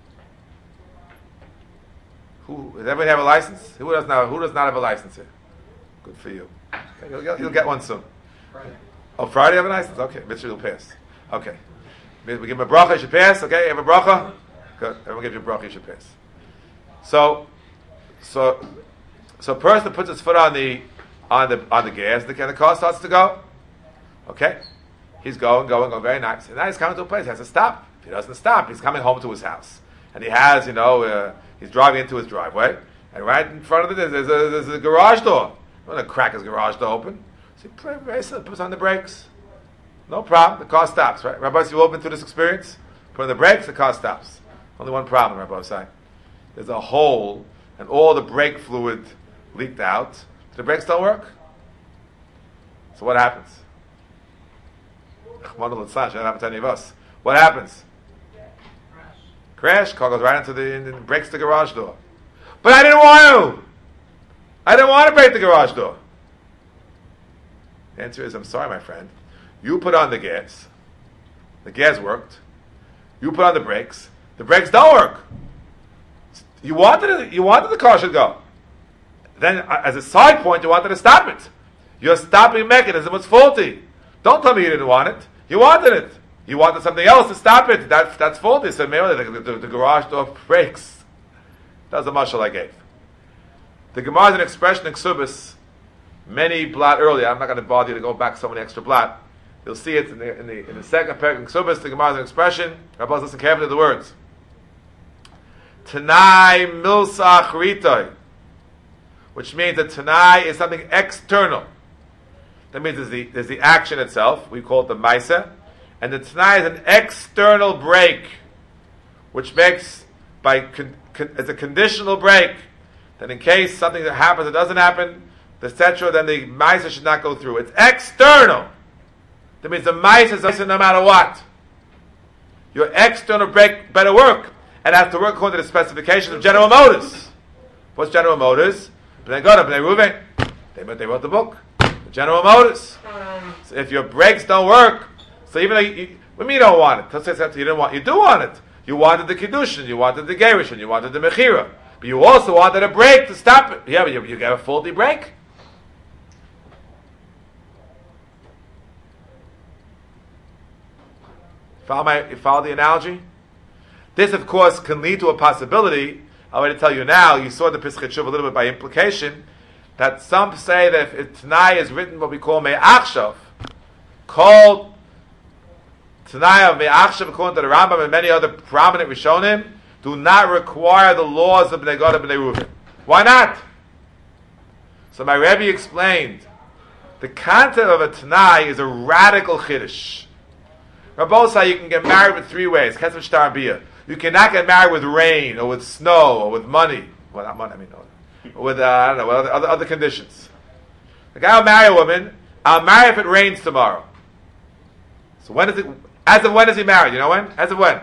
Does everybody have a license? Who does not have a license here? Good for you. Okay, you'll get one soon. Friday. Oh, Friday you have a license? Okay, Mitzvah will pass. Okay. We give him a bracha, you should pass. Okay, you have a bracha? Good. Everyone gives you a bracha, you should pass. So a person puts his foot on the gas, and the car starts to go. Okay? He's going, very nice. And now he's coming to a place, he has to stop. If he doesn't stop, he's coming home to his house. And he has, he's driving into his driveway, and right in front of it there's a garage door. I'm going to crack his garage door open. So he puts on the brakes. No problem. The car stops, right? Rabbi, you open to this experience? Put on the brakes, the car stops. Only one problem, Rabbi Sai. There's a hole, and all the brake fluid leaked out. The brakes don't work. So what happens? What happens to any of us? What happens? Crash, car goes right into and breaks the garage door. But I didn't want to. I didn't want to break the garage door. The answer is, I'm sorry, my friend. You put on the gas. The gas worked. You put on the brakes don't work. You wanted the car should go. Then, as a side point, you wanted to stop it. Your stopping mechanism was faulty. Don't tell me you didn't want it. You wanted it. You wanted something else to stop it. That's faulty. So maybe the garage door breaks. That was the mashal I gave. The Gemara is an expression in Ksubis, many blot earlier. I'm not going to bother you to go back so many extra blot. You'll see it in the second parak in Ksubis. The Gemara is an expression. Rabbos, listen carefully to the words. Tanai milsach ritoi, which means that Tanai is something external. That means there's the action itself. We call it the Maisa. And the Tanai is an external break, which makes, it's a conditional break, that in case something that happens or doesn't happen, etc., then the Maisa should not go through. It's external. That means the Maisa is Maisa no matter what. Your external break better work, and has to work according to the specifications of General Motors. What's General Motors? Bnei Gad bnei Ruvain. They wrote the book. General Motors. So if your brakes don't work, so even though you don't want it, you do want it. You wanted the Kiddushin, you wanted the Gerushin, you wanted the Mechira, but you also wanted a brake to stop it. Yeah, but you got a faulty brake. You follow the analogy? This, of course, can lead to a possibility. I'll already tell you now, you saw the Pesach Shuv a little bit by implication, that some say that if Tanai is written what we call Me'achshav, called Tanai of Me'achshav, according to the Rambam and many other prominent Rishonim, do not require the laws of Bnei Gad and Bnei Ruvain. Why not? So my Rebbe explained, the concept of a Tanai is a radical Chiddush. Rabbosai, you can get married with three ways. Kesef Shtar Biyah. You cannot get married with rain, or with snow, or with money. Well, not money, or with, other conditions. The guy will marry a woman, I'll marry if it rains tomorrow. So when is it, as of when is he married? You know when? As of when?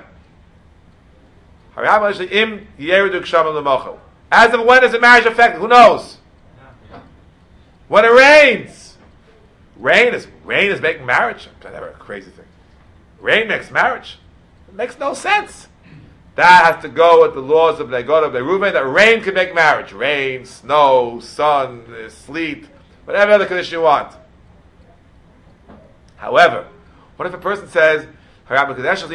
As of when is the marriage effective? Who knows? When it rains. Rain is making marriage. That's never a crazy thing. Rain makes marriage. It makes no sense. That has to go with the laws of Bnei Gad and Bnei Ruvain, that rain can make marriage. Rain, snow, sun, sleet, whatever other condition you want. However, What if a person says, and it rains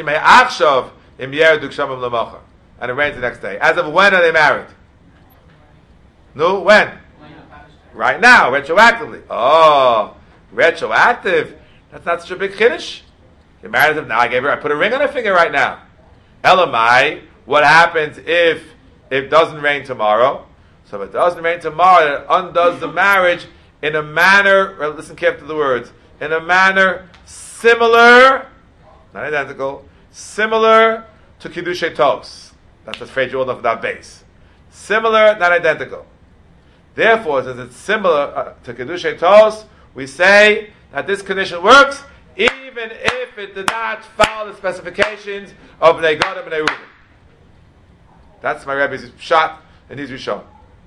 the next day? As of when are they married? No, when? Right now, retroactively. Oh, retroactive. That's not such a big chiddush. You're married to now. I put a ring on her finger right now. Elamai, what happens if it doesn't rain tomorrow? So if it doesn't rain tomorrow, it undoes the marriage in a manner, listen carefully to the words, in a manner similar, not identical, similar to Kiddushay Tos. That's the phrase you all know from that base. Similar, not identical. Therefore, since it's similar to Kiddushay Tos, we say that this condition works even if it did not follow the specifications of Bnei Gad and Bnei Reuben. That's my Rebbe's shot and his Rishon.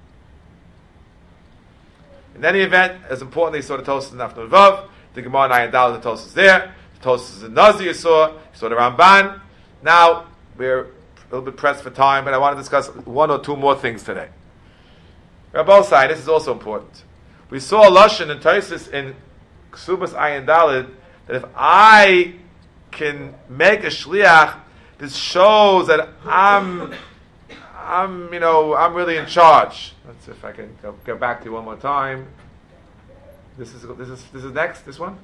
In any event, as important as you saw the Tosas in After Vav, the Gemara and Ayin Dal, the Tosas there, the Tosas in Nazi you saw the Ramban. Now, we're a little bit pressed for time, but I want to discuss one or two more things today. Rabbosai, this is also important. We saw a Lashon in Tosas in Ksubas Ayin Dalid that if I can make a shliach, this shows that I'm really in charge. Let's see if I can go back to you one more time. This is next. This one.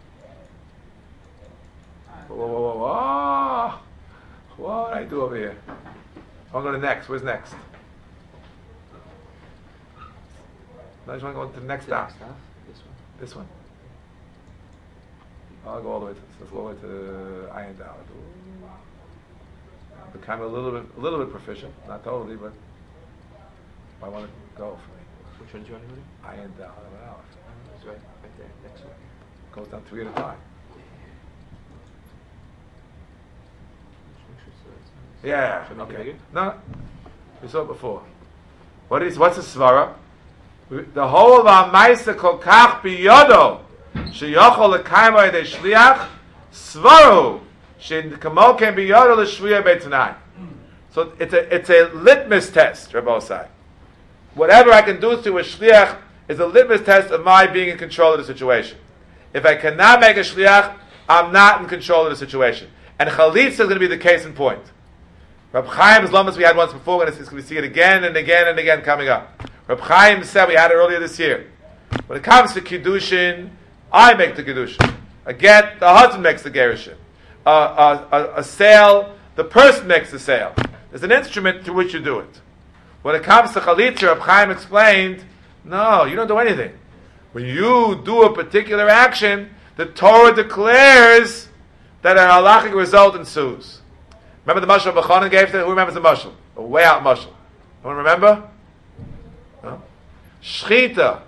Whoa. What did I do over here? I'll go to next. Where's next? I just want to go to the next stop. This one. I'll go all the way to. Let's go all the way to Ayin Dal. I've become a little bit proficient, not totally, but I want to go for me. Which one do you want to do? Ayin Dal. It's right there, next one. Goes down 3 at a time. Yeah. Okay. No, we saw it before. What's the svara? The whole of our ma'aser kol kach biyodo sheyachol lekaymo yedei shliach svaru shekamo ken biyodo l'shvuya beitanai. So it's a litmus test, Rabbi Osai. Whatever I can do to a shliach is a litmus test of my being in control of the situation. If I cannot make a shliach, I'm not in control of the situation. And chalitza is going to be the case in point. Reb Chaim's lamas we had once before, and we see it again and again and again coming up. Reb Chaim said, we had it earlier this year, when it comes to Kiddushin, I make the Kiddushin. A get, the husband makes the Gerushin. A sale, the person makes the sale. There's an instrument through which you do it. When it comes to Chalitza, Reb Chaim explained, no, you don't do anything. When you do a particular action, the Torah declares that an halachic result ensues. Remember the mashal Bechanan gave to? Who remembers the mashal? A way out mashal. Anyone remember? No? Shchita.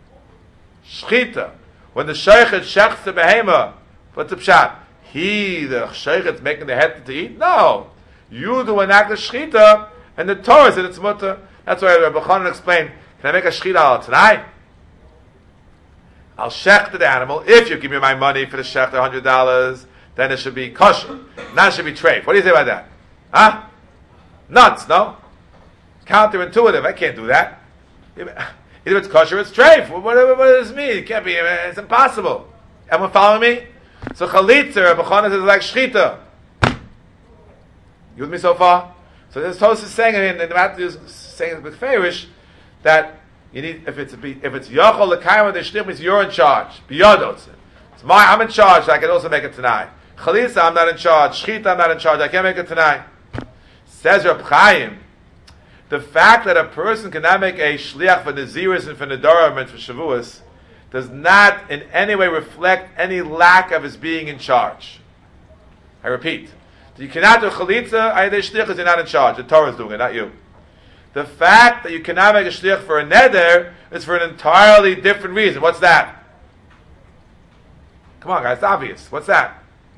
When the sheichet shechs the behema, what's the pshat? The sheichet's making the head to eat? No. You do an act of shchita, and the Torah said it's mutter. That's why Rabbi Bechanan explained, can I make a shchita tonight? I'll shech the animal. If you give me my money for the shech, $100, then it should be kosher. Not it should be treif. What do you say about that? Huh? Nuts, no? Counterintuitive. I can't do that. Either it's kosher or it's treif. What does this mean? It can't be. It's impossible. Everyone following me? So chalitza, Bechanan is like shchita. You with me so far? So this Tosas is saying, and the Matthew is saying it with Farish, that you need, if it's yachol lekayma the shlich means you're in charge. Biyodos. I'm in charge. I can also make it tonight. Chalitza, I'm not in charge. Shchita, I'm not in charge. I can't make it tonight. Says Reb Chaim, the fact that a person cannot make a shliach for Naziris and for Nedarim and for Shavuos does not in any way reflect any lack of his being in charge. I repeat. You cannot do chalitza, ayidei shlich, because you're not in charge. The Torah is doing it, not you. The fact that you cannot make a shlich for a neder is for an entirely different reason. What's that? Come on, guys, it's obvious. What's that?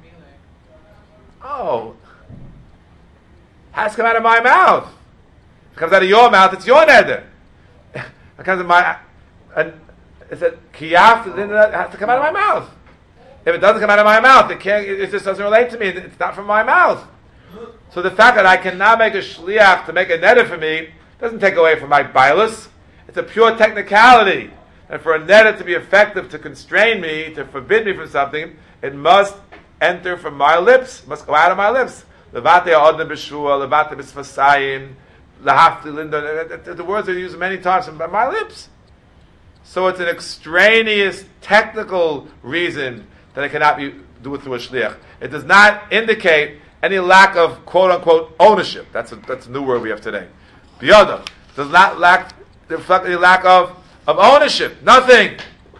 Oh. Has to come out of my mouth. If it comes out of your mouth, it's your neder. It comes out of my... It said, kiyaf, it has to come out of my mouth. If it doesn't come out of my mouth, it just doesn't relate to me. It's not from my mouth. So the fact that I cannot make a shliach to make a neder for me doesn't take away from my bailus. It's a pure technicality. And for a neder to be effective, to constrain me, to forbid me from something, it must enter from my lips, must go out of my lips. Levate Odin B'Shua, Levate B'Sfasayim, Lahafti Linda. The words are used many times from my lips. So it's an extraneous technical reason that it cannot be do it through a shliach. It does not indicate any lack of quote unquote ownership. That's a new word we have today. Biyada does not reflect any lack of ownership. Nothing.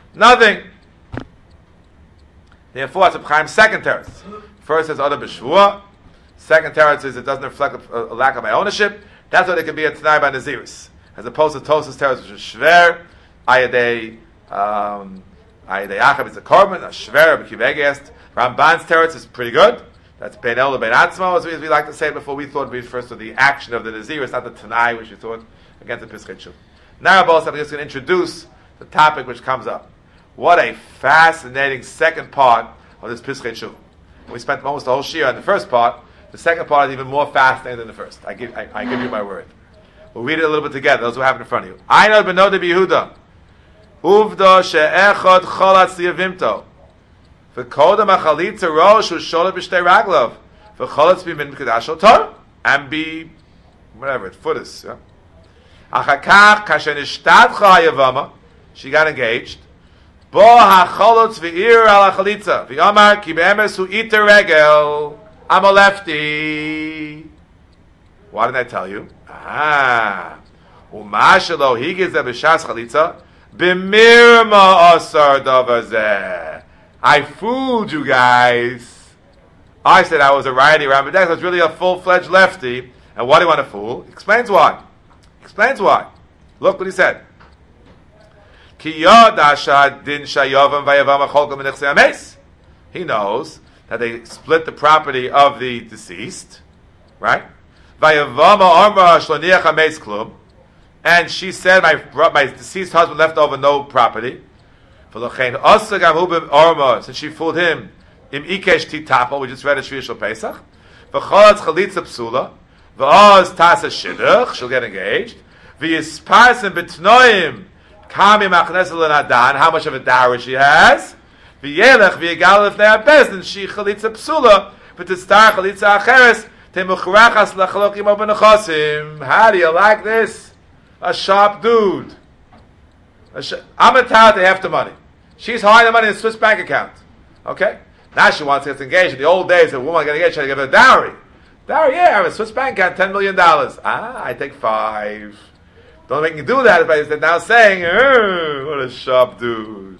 Therefore, it's a Chaim's second teretz. First is Odin B'Shua. Second teretz is it doesn't reflect a lack of my ownership. That's what it can be a Tanai by Naziris, as opposed to Tosas teretz, which is shver. Ayadei Achab is a korban. A shver b'kivegest. Ramban's teretz is pretty good. That's bein el bein atzmo, as we like to say before. We thought we refers to the action of the Nazir. It's not the Tanai, which we thought against the Pischei Tshuva. Now, I'm just going to introduce the topic which comes up. What a fascinating second part of this Pischei Tshuva. We spent almost the whole shir on the first part. The second part is even more fascinating than the first. I give you my word. We'll read it a little bit together. Those who have it in front of you. I know b'noda b'Yehuda. Uvdo she'echad cholatz liyavimto. V'kodam achalitza rosh u'sholet b'shtei raglav. V'cholatz b'min b'kedash otor. And be, whatever, footis. Achakach kasher nishtadcha hayavama. She got engaged. Bo hacholotz v'ir al achalitza. V'yomar ki be'emes hu iter regel. I'm a lefty. Why didn't I tell you? Umashalo higiz b'shas chalitza b'mirma asar davazeh. I fooled you guys. I said I was a righty around, but I was really a full-fledged lefty. And why do you want to fool? Explains why. Look what he said. Ki yodasha din shayavam vayavam acholkom v'nechsei ames. He knows that they split the property of the deceased, right? And she said, my deceased husband left over no property. Since she fooled him, we just read a Shvishal Pesach. She'll get engaged. How much of a dowry she has? V'yelech v'yegal lefnei habezdin she chalitza psula v'tistar chalitza acheres temuchrachas lachalokim o b'nechosim. How do you like this? A sharp dude. I'm entitled to half the money. She's hiding the money in a Swiss bank account. Okay? Now she wants to get engaged. In the old days, a woman got engaged, she had to give her a dowry. Dowry, yeah, I have a Swiss bank account, $10 million. I take 5. Don't make me do that, but they're now saying, what a sharp dude.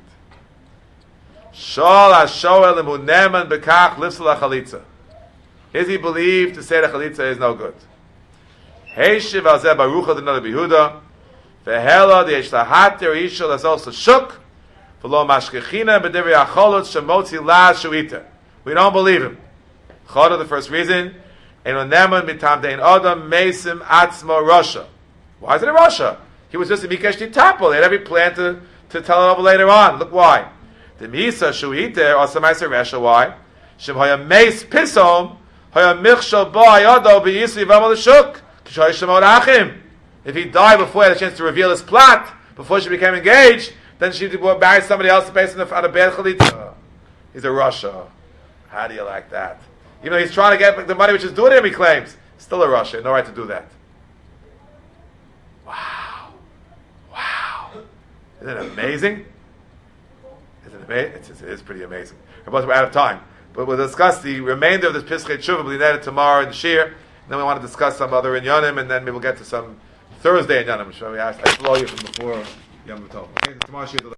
Shol HaShoel Emuneman Bekach Lifsel HaChalitza. Is he believed to say the Chalitza is no good? Heishiv Azeh Barucha D'Noda B'Yehuda V'Hela D'Yesh Lahater Yishol Azol Shuk V'Lo Mashkechina B'Divri Acholot Shemotzi La Shuita. We don't believe him. Chodah, the first reason, Emuneman Mitam Dein Odom Mesim Atzmo Russia. Why is it in Russia? He was just a Mikesh Tapel. They had every plan to tell it over later on. Look why. The Misa Shuhiter also Meiser Resha. Why? Shem Hoya Meis Pisom Hoya Michshel Bo Ayodo B'Yisri V'Amal Shuk Kishoy Shemot Achim. If he died before he had a chance to reveal his plot, before she became engaged, then she would marry somebody else based on a bad chalitza. He's a Russia. How do you like that? You know, he's trying to get the money which is due to him, he claims. Still a Russia. No right to do that. Wow. Isn't it amazing? It is pretty amazing. We're out of time. But we'll discuss the remainder of this Pischei Tshuva. We'll do tomorrow in the Shir. And then we want to discuss some other Inyanim, and then maybe we'll get to some Thursday Inyanim. I slow you from before Yom Tov. Okay, tomorrow Shir.